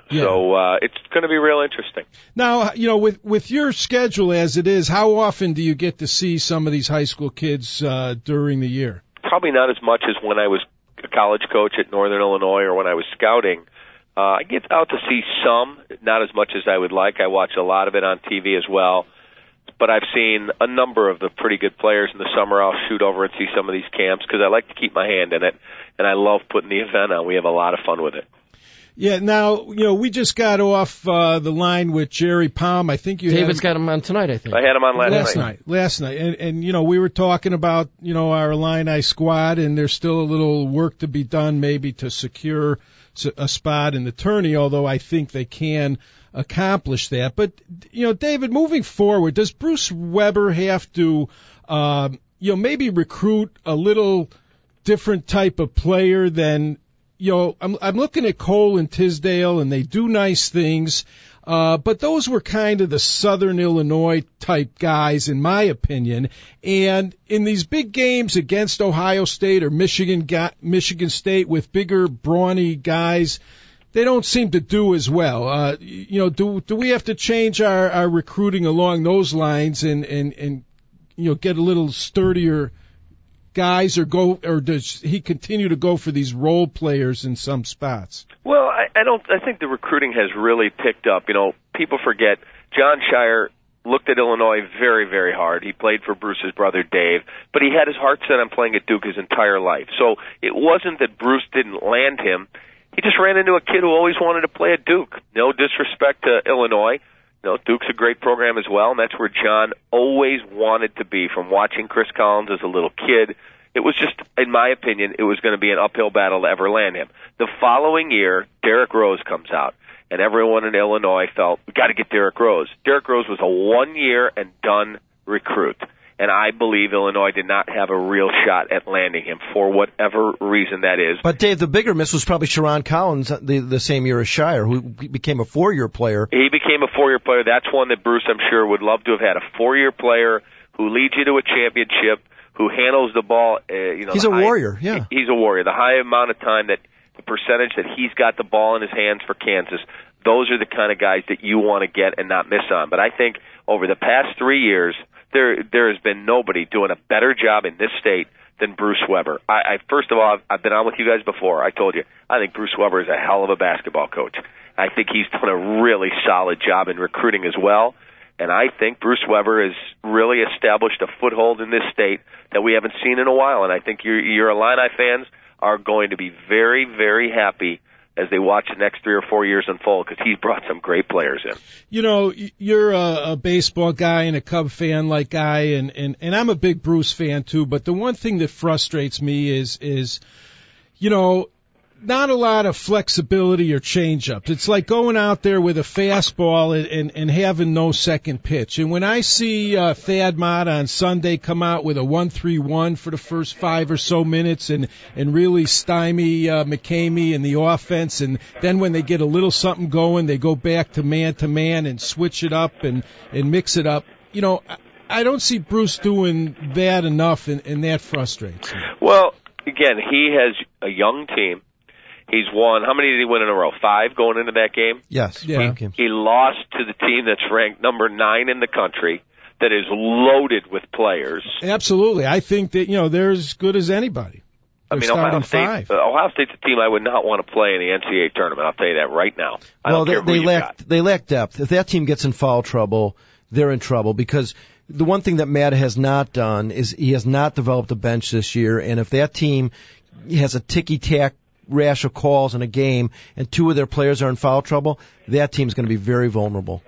Yeah. So uh, it's going to be real interesting. Now, you know, with with your schedule as it is, how often do you get to see some of these high school kids uh, during the year? Probably not as much as when I was a college coach at Northern Illinois or when I was scouting. Uh, I get out to see some, not as much as I would like. I watch a lot of it on T V as well. But I've seen a number of the pretty good players in the summer. I'll shoot over and see some of these camps because I like to keep my hand in it, and I love putting the event on. We have a lot of fun with it. Yeah, now, you know, we just got off uh, the line with Jerry Palm. I think you David's had him, got him on tonight, I think. I had him on last, last night. night. Last night. And, and, you know, we were talking about, you know, our Illini squad, and there's still a little work to be done maybe to secure a spot in the tourney, although I think they can accomplish that. But, you know, David, moving forward, does Bruce Weber have to, uh, you know, maybe recruit a little different type of player than, you know, I'm, I'm looking at Cole and Tisdale, and they do nice things, uh, but those were kind of the Southern Illinois type guys, in my opinion. And in these big games against Ohio State or Michigan, Michigan State with bigger, brawny guys, they don't seem to do as well. Uh, you know, do do we have to change our, our recruiting along those lines and, and, and you know get a little sturdier guys, or go, or does he continue to go for these role players in some spots? Well, I, I don't. I think the recruiting has really picked up. You know, people forget John Shire looked at Illinois very, very hard. He played for Bruce's brother Dave, but he had his heart set on playing at Duke his entire life. So it wasn't that Bruce didn't land him. He just ran into a kid who always wanted to play at Duke. No disrespect to Illinois. You know, Duke's a great program as well, and that's where John always wanted to be from watching Chris Collins as a little kid. It was just, in my opinion, it was going to be an uphill battle to ever land him. The following year, Derrick Rose comes out, and everyone in Illinois felt, we got to get Derrick Rose. Derrick Rose was a one-year and done recruit, and I believe Illinois did not have a real shot at landing him for whatever reason that is. But, Dave, the bigger miss was probably Sharon Collins the, the same year as Shire, who became a four-year player. He became a four-year player. That's one that Bruce, I'm sure, would love to have had, a four-year player who leads you to a championship, who handles the ball. Uh, you know, he's a high, warrior, yeah. He's a warrior. The high amount of time that, the percentage that he's got the ball in his hands for Kansas, those are the kind of guys that you want to get and not miss on. But I think over the past three years, there there has been nobody doing a better job in this state than Bruce Weber. I, I first of all, I've, I've been on with you guys before. I told you, I think Bruce Weber is a hell of a basketball coach. I think he's done a really solid job in recruiting as well. And I think Bruce Weber has really established a foothold in this state that we haven't seen in a while. And I think your, your Illini fans are going to be very, very happy as they watch the next three or four years unfold, because he's brought some great players in. You know, you're a, a baseball guy and a Cub fan like I, and, and, and I'm a big Bruce fan too, but the one thing that frustrates me is, is, you know, not a lot of flexibility or change-ups. It's like going out there with a fastball and, and, and having no second pitch. And when I see uh, Thad Mott on Sunday come out with a one three one for the first five or so minutes and, and really stymie uh, McCamey and the offense, and then when they get a little something going, they go back to man-to-man and switch it up and, and mix it up. You know, I don't see Bruce doing that enough, and, and that frustrates me. Well, again, he has a young team. He's won, how many did he win in a row? Five going into that game? Yes. Yeah. Games. He lost to the team that's ranked number nine in the country, that is loaded with players. Absolutely. I think that, you know, they're as good as anybody. They're I mean, Ohio, State, five. uh, Ohio State's a team I would not want to play in the N C double A tournament. I'll tell you that right now. I well, don't care they, who they you lack got. they lack depth. If that team gets in foul trouble, they're in trouble, because the one thing that Matt has not done is he has not developed a bench this year, and if that team has a ticky-tack rash of calls in a game and two of their players are in foul trouble, that team's going to be very vulnerable.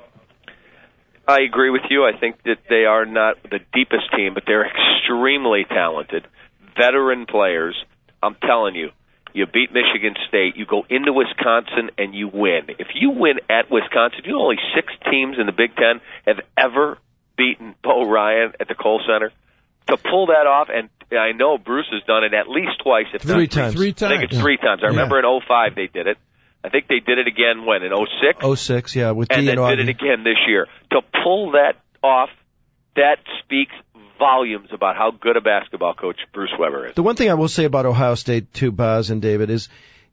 I agree with you. I think that they are not the deepest team, but they're extremely talented, veteran players. I'm telling you, you beat Michigan State, you go into Wisconsin, and you win. If you win at Wisconsin, you know only six teams in the Big Ten have ever beaten Bo Ryan at the Kohl Center. To pull that off, and I know Bruce has done it at least twice, if three not three times. Three times. I think it's three times. I remember Yeah. in oh five they did it. I think they did it again when in oh six, oh six, yeah, with and D then and did it again this year. To pull that off, that speaks volumes about how good a basketball coach Bruce Weber is. The one thing I will say about Ohio State too, Baz and David, is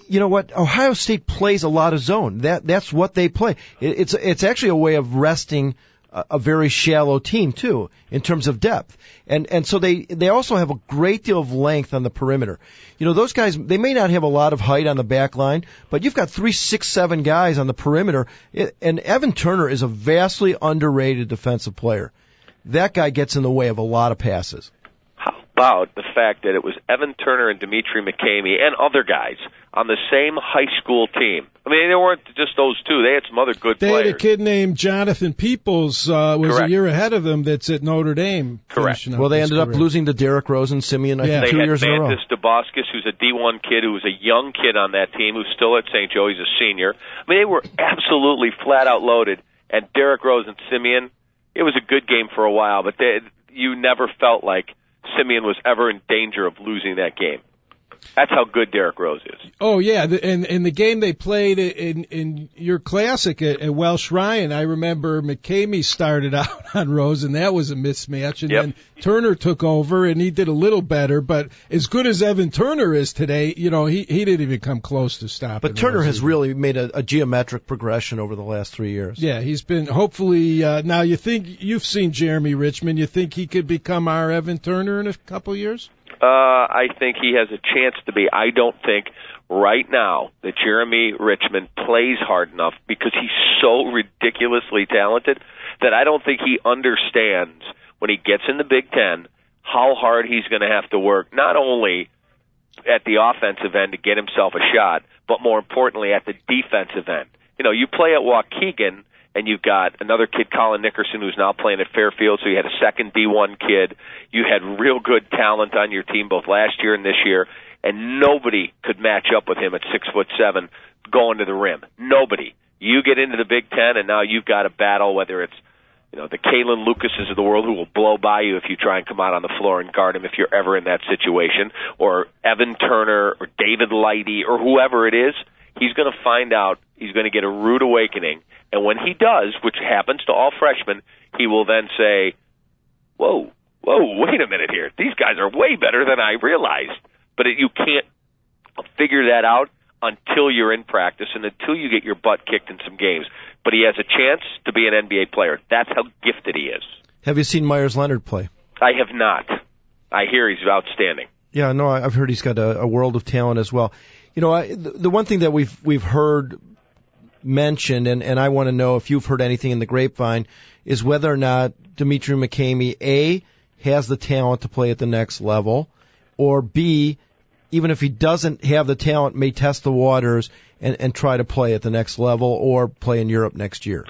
you know what? Ohio State plays a lot of zone. That that's what they play. It, it's it's actually a way of resting a, a very shallow team too, in terms of depth. And and so they they also have a great deal of length on the perimeter. You know, those guys, they may not have a lot of height on the back line, but you've got three, six, seven guys on the perimeter. It, and Evan Turner is a vastly underrated defensive player. That guy gets in the way of a lot of passes. How about the fact that it was Evan Turner and Dimitri McCamey and other guys on the same high school team? I mean, they weren't just those two. They had some other good they players. They had a kid named Jonathan Peoples, uh, was Correct. a year ahead of them that's at Notre Dame. Correct. Well, they ended career. up losing to Derrick Rose and Simeon, I yeah. think, they two had years in a row. Mantis DeBoscus, who's a D one kid, who was a young kid on that team, who's still at Saint Joe. He's a senior. I mean, they were absolutely flat-out loaded. And Derrick Rose and Simeon, it was a good game for a while, but they, you never felt like Simeon was ever in danger of losing that game. That's how good Derrick Rose is. Oh yeah, the, and and the game they played in in your classic at, at Welsh Ryan, I remember McCamey started out on Rose, and that was a mismatch, and yep. then Turner took over, and he did a little better. But as good as Evan Turner is today, you know, he he didn't even come close to stopping. But Turner Rose has either. really made a, a geometric progression over the last three years. Yeah, he's been hopefully uh, now. You think you've seen Jeremy Richmond? You think he could become our Evan Turner in a couple years? Uh, I think he has a chance to be. I don't think right now that Jeremy Richmond plays hard enough because he's so ridiculously talented that I don't think he understands when he gets in the Big Ten how hard he's going to have to work, not only at the offensive end to get himself a shot, but more importantly at the defensive end. You know, you play at Waukegan, and you've got another kid, Colin Nickerson, who's now playing at Fairfield, so you had a second D one kid. You had real good talent on your team both last year and this year, and nobody could match up with him at six foot seven going to the rim. Nobody. You get into the Big Ten, and now you've got a battle, whether it's you know the Kalen Lucases of the world who will blow by you if you try and come out on the floor and guard him if you're ever in that situation, or Evan Turner or David Lighty or whoever it is. He's going to find out, he's going to get a rude awakening, and when he does, which happens to all freshmen, he will then say, whoa, whoa, wait a minute here. These guys are way better than I realized. But it, you can't figure that out until you're in practice and until you get your butt kicked in some games. But he has a chance to be an N B A player. That's how gifted he is. Have you seen Myers Leonard play? I have not. I hear he's outstanding. Yeah, no, I've heard he's got a, a world of talent as well. You know, I, the, the one thing that we've we've heard mentioned, and, and I want to know if you've heard anything in the grapevine, is whether or not Dimitri McCamey, A, has the talent to play at the next level, or B, even if he doesn't have the talent, may test the waters and, and try to play at the next level or play in Europe next year.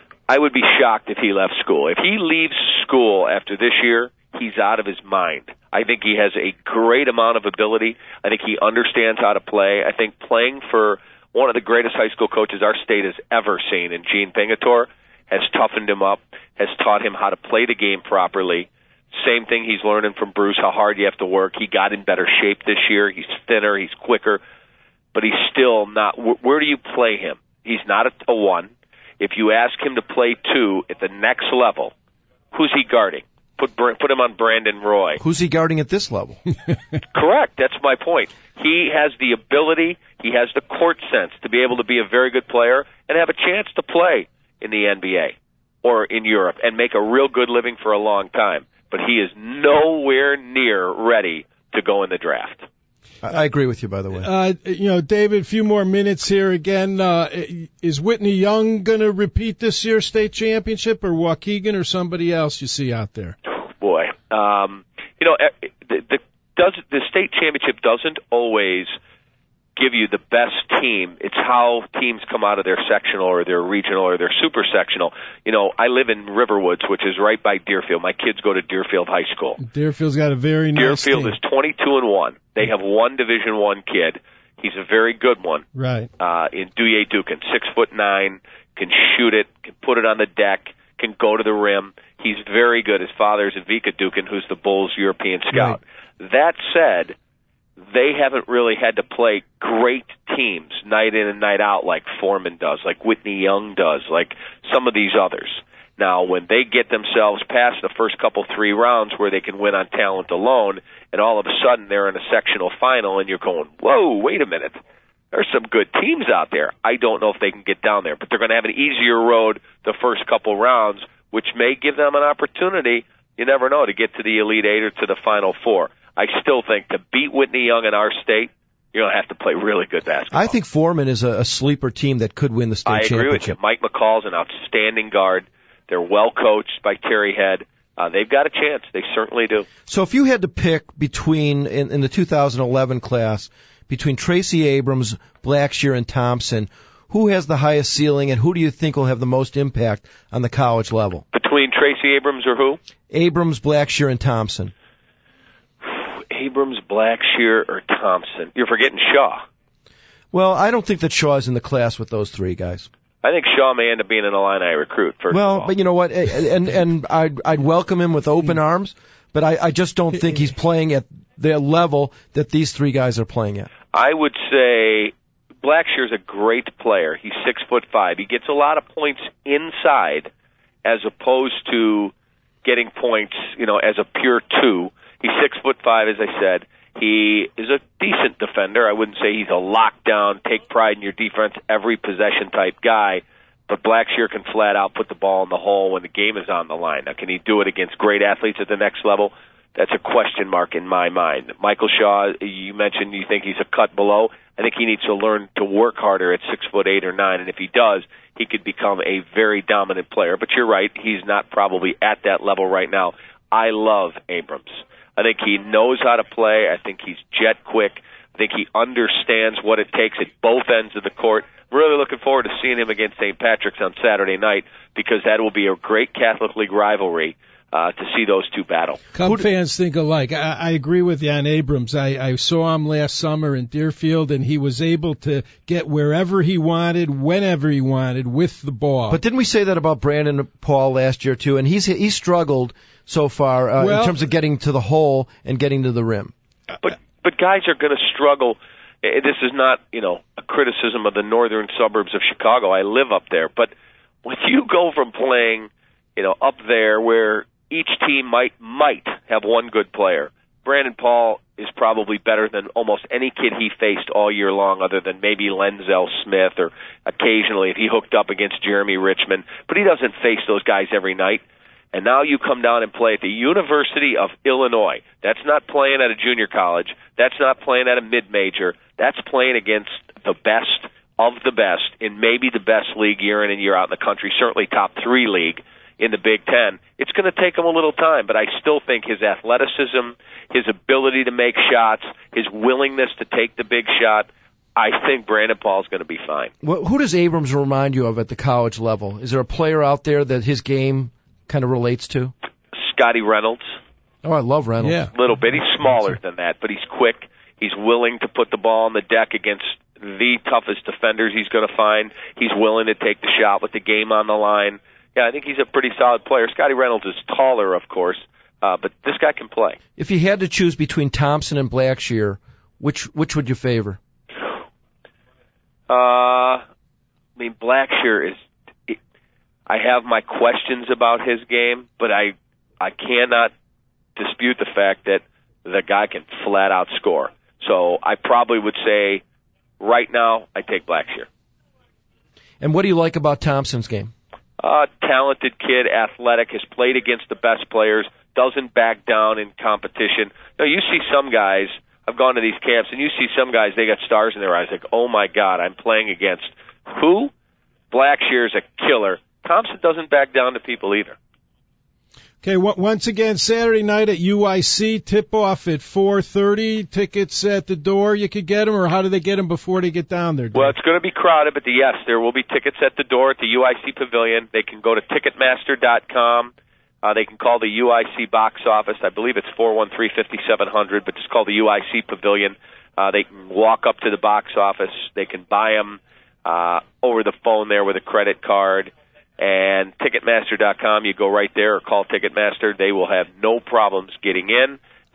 I would be shocked if he left school. If he leaves school after this year, he's out of his mind. I think he has a great amount of ability. I think he understands how to play. I think playing for one of the greatest high school coaches our state has ever seen in Gene Pingatore has toughened him up, has taught him how to play the game properly. Same thing he's learning from Bruce, how hard you have to work. He got in better shape this year. He's thinner, he's quicker, but he's still not. Where do you play him? He's not a, a one. If you ask him to play two at the next level, who's he guarding? Put put him on Brandon Roy. Who's he guarding at this level? Correct. That's my point. He has the ability, he has the court sense to be able to be a very good player and have a chance to play in the N B A or in Europe and make a real good living for a long time. But he is nowhere near ready to go in the draft. I agree with you, by the way. Uh, you know, David, a few more minutes here again. Uh, is Whitney Young going to repeat this year's state championship, or Waukegan, or somebody else you see out there? Boy, um, you know, the, the, does, the state championship doesn't always give you the best team. It's how teams come out of their sectional or their regional or their super sectional. You know, I live in Riverwoods, which is right by Deerfield. My kids go to Deerfield High School. Deerfield's got a very nice Deerfield team. is twenty-two and one. They have one Division One kid. He's a very good one. Right. Uh, in Duye Dukin, six foot nine, can shoot it, can put it on the deck, can go to the rim. He's very good. His father is Vika Dukin, who's the Bulls' European scout. Right. That said, they haven't really had to play great teams night in and night out like Foreman does, like Whitney Young does, like some of these others. Now, when they get themselves past the first couple three rounds where they can win on talent alone, and all of a sudden they're in a sectional final, and you're going, whoa, wait a minute. There's some good teams out there. I don't know if they can get down there, but they're going to have an easier road the first couple rounds, which may give them an opportunity, you never know, to get to the Elite Eight or to the Final Four. I still think to beat Whitney Young in our state, you're going to have to play really good basketball. I think Foreman is a, a sleeper team that could win the state I championship. I agree with you. Mike McCall's an outstanding guard. They're well coached by Terry Head. Uh, they've got a chance. They certainly do. So if you had to pick between, in, in the two thousand eleven class, between Tracy Abrams, Blackshear, and Thompson, who has the highest ceiling and who do you think will have the most impact on the college level? Between Tracy Abrams or who? Abrams, Blackshear, and Thompson. Abrams, Blackshear, or Thompson? You're forgetting Shaw. Well, I don't think that Shaw is in the class with those three guys. I think Shaw may end up being an Illini recruit, first well, of all. but you know what? And, and I'd, I'd welcome him with open arms, but I, I just don't think he's playing at the level that these three guys are playing at. I would say Blackshear's a great player. He's six foot five. He gets a lot of points inside as opposed to getting points, you know, as a pure two. He's six foot five, as I said. He is a decent defender. I wouldn't say he's a lockdown, take pride in your defense, every possession type guy. But Blackshear can flat out put the ball in the hole when the game is on the line. Now, can he do it against great athletes at the next level? That's a question mark in my mind. Michael Shaw, you mentioned you think he's a cut below. I think he needs to learn to work harder at six foot eight or nine, and if he does, he could become a very dominant player. But you're right, he's not probably at that level right now. I love Abrams. I think he knows how to play. I think he's jet quick. I think he understands what it takes at both ends of the court. I'm really looking forward to seeing him against Saint Patrick's on Saturday night because that will be a great Catholic League rivalry uh, to see those two battle. Cub fans think alike. I, I agree with you on Abrams. I, I saw him last summer in Deerfield, and he was able to get wherever he wanted, whenever he wanted, with the ball. But didn't we say that about Brandon Paul last year, too? And he's he struggled so far uh, well, in terms of getting to the hole and getting to the rim. But but guys are going to struggle. This is not, you know, a criticism of the northern suburbs of Chicago. I live up there. But when you go from playing, you know, up there where each team might might have one good player, Brandon Paul is probably better than almost any kid he faced all year long other than maybe Lenzel Smith or occasionally if he hooked up against Jeremy Richmond. But he doesn't face those guys every night. And now you come down and play at the University of Illinois. That's not playing at a junior college. That's not playing at a mid-major. That's playing against the best of the best in maybe the best league year in and year out in the country, certainly top three league in the Big Ten. It's going to take him a little time, but I still think his athleticism, his ability to make shots, his willingness to take the big shot, I think Brandon Paul's going to be fine. Well, who does Abrams remind you of at the college level? Is there a player out there that his game kind of relates to? Scotty Reynolds. Oh, I love Reynolds. Yeah. A little bit. He's smaller than that, but he's quick. He's willing to put the ball on the deck against the toughest defenders he's going to find. He's willing to take the shot with the game on the line. Yeah, I think he's a pretty solid player. Scotty Reynolds is taller, of course, uh, but this guy can play. If you had to choose between Thompson and Blackshear, which which would you favor? Uh, I mean, Blackshear is... I have my questions about his game, but I I cannot dispute the fact that the guy can flat out score. So I probably would say right now I take Blackshear. And what do you like about Thompson's game? Uh, talented kid, athletic, has played against the best players, doesn't back down in competition. You know, you see some guys, I've gone to these camps, and you see some guys, they got stars in their eyes, like, oh my God, I'm playing against who? Blackshear's a killer. Thompson doesn't back down to people either. Okay, w- once again, Saturday night at U I C, tip-off at four thirty. Tickets at the door, you could get them, or how do they get them before they get down there, Dave? Well, it's going to be crowded, but the, yes, there will be tickets at the door at the U I C Pavilion. They can go to Ticketmaster dot com. Uh, they can call the U I C box office. I believe it's four one three, five seven zero zero, but just call the U I C Pavilion. Uh, they can walk up to the box office. They can buy them uh, over the phone there with a credit card. And Ticketmaster dot com, you go right there or call Ticketmaster. They will have no problems getting in.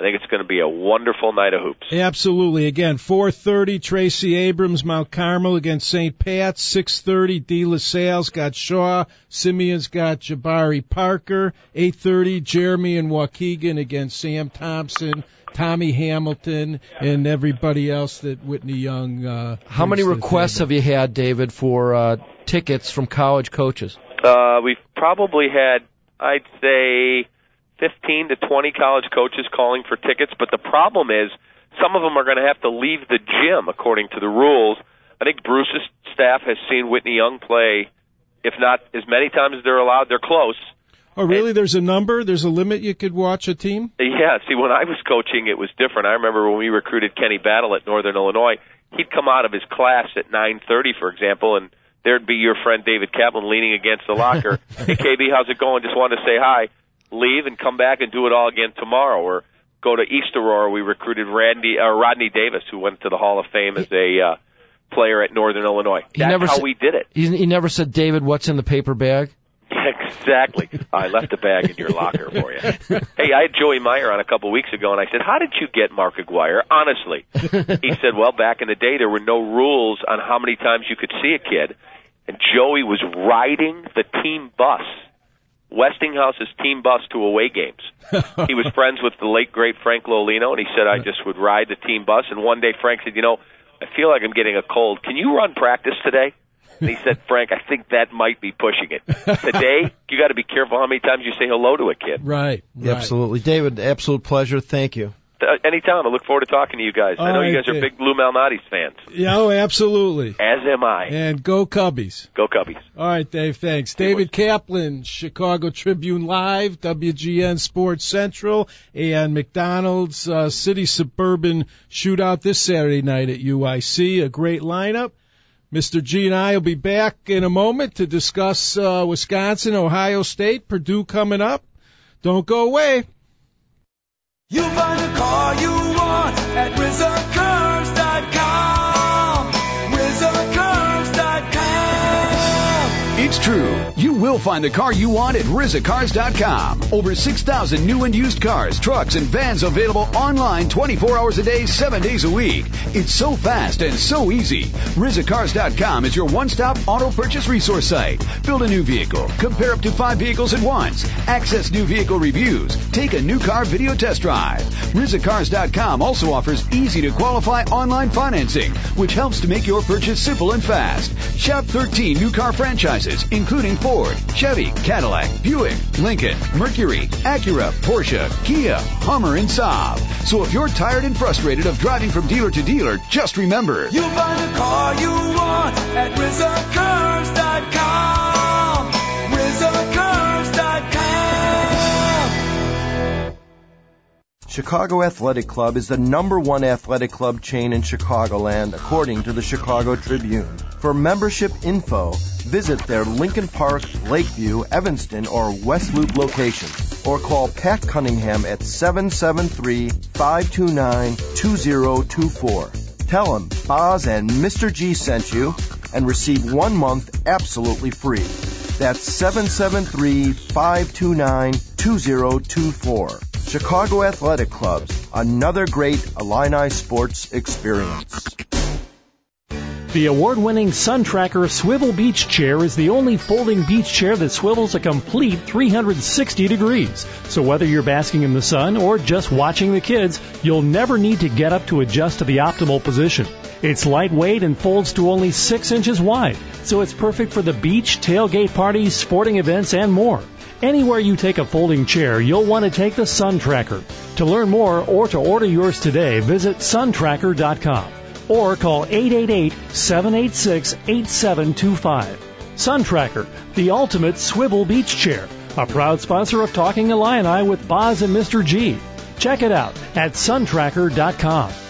think it's going to be a wonderful night of hoops. Absolutely. Again, four thirty, Tracy Abrams, Mount Carmel against Saint Pat's. six thirty, De La Salle's got Shaw. Simeon's got Jabari Parker. eight thirty, Jeremy and Waukegan against Sam Thompson, Tommy Hamilton, and everybody else that Whitney Young uh How many requests have you had, David, for uh, tickets from college coaches? Uh, we've probably had, I'd say, fifteen to twenty college coaches calling for tickets, but the problem is some of them are going to have to leave the gym according to the rules. I think Bruce's staff has seen Whitney Young play, if not as many times as they're allowed. They're close. Oh, really? And, There's a number? There's a limit you could watch a team? Yeah. See, when I was coaching, it was different. I remember when we recruited Kenny Battle at Northern Illinois, he'd come out of his class at nine thirty, for example, and there'd be your friend David Kaplan leaning against the locker. Hey, K B, how's it going? Just wanted to say hi. Leave and come back and do it all again tomorrow. Or go to East Aurora. We recruited Randy uh, Rodney Davis, who went to the Hall of Fame as a uh, player at Northern Illinois. That's never how sa- we did it. He, he never said, David, what's in the paper bag? Exactly. I left a bag in your locker for you. Hey, I had Joey Meyer on a couple weeks ago, and I said, how did you get Mark Aguirre? Honestly. He said, well, back in the day, there were no rules on how many times you could see a kid, and Joey was riding the team bus, Westinghouse's team bus, to away games. He was friends with the late, great Frank Lolino, and he said, I just would ride the team bus, and one day Frank said, you know, I feel like I'm getting a cold. Can you run practice today? And he said, Frank, I think that might be pushing it. Today, you got to be careful how many times you say hello to a kid. Right. right. Absolutely. David, absolute pleasure. Thank you. Uh, anytime. I look forward to talking to you guys. All I know right, you guys are Dave. big Blue Malnati's fans. Yeah, oh, absolutely. As am I. And go Cubbies. Go Cubbies. All right, Dave, thanks. David Kaplan, Chicago Tribune Live, W G N Sports Central, and McDonald's uh, City Suburban Shootout this Saturday night at U I C. A great lineup. Mister G and I will be back in a moment to discuss uh, Wisconsin, Ohio State, Purdue coming up. Don't go away. You find a car you want at Rizza Cars dot com. Rizza Cars dot com. It's true. You will find the car you want at Rizza Cars dot com. Over six thousand new and used cars, trucks, and vans available online twenty-four hours a day, seven days a week. It's so fast and so easy. Rizza Cars dot com is your one-stop auto purchase resource site. Build a new vehicle. Compare up to five vehicles at once. Access new vehicle reviews. Take a new car video test drive. Rizza Cars dot com also offers easy-to-qualify online financing, which helps to make your purchase simple and fast. Shop thirteen new car franchises, including Ford, Chevy, Cadillac, Buick, Lincoln, Mercury, Acura, Porsche, Kia, Hummer, and Saab. So if you're tired and frustrated of driving from dealer to dealer, just remember, You find a car you want at Rizza Cars dot com. Rizza Cars dot com. Chicago Athletic Club is the number one athletic club chain in Chicagoland, according to the Chicago Tribune. For membership info, visit their Lincoln Park, Lakeview, Evanston, or West Loop locations, or call Pat Cunningham at seven seven three, five two nine, two zero two four. Tell him Boz and Mister G sent you and receive one month absolutely free. That's seven seven three, five two nine, two zero two four. Chicago Athletic Clubs, another great Illini sports experience. The award-winning Sun Tracker Swivel Beach Chair is the only folding beach chair that swivels a complete three hundred sixty degrees. So whether you're basking in the sun or just watching the kids, you'll never need to get up to adjust to the optimal position. It's lightweight and folds to only six inches wide, so it's perfect for the beach, tailgate parties, sporting events, and more. Anywhere you take a folding chair, you'll want to take the Sun Tracker. To learn more or to order yours today, visit sun tracker dot com. Or call eight eight eight, seven eight six, eight seven two five. Sun Tracker, the ultimate swivel beach chair. A proud sponsor of Talking Illini with Boz and Mister G. Check it out at sun tracker dot com.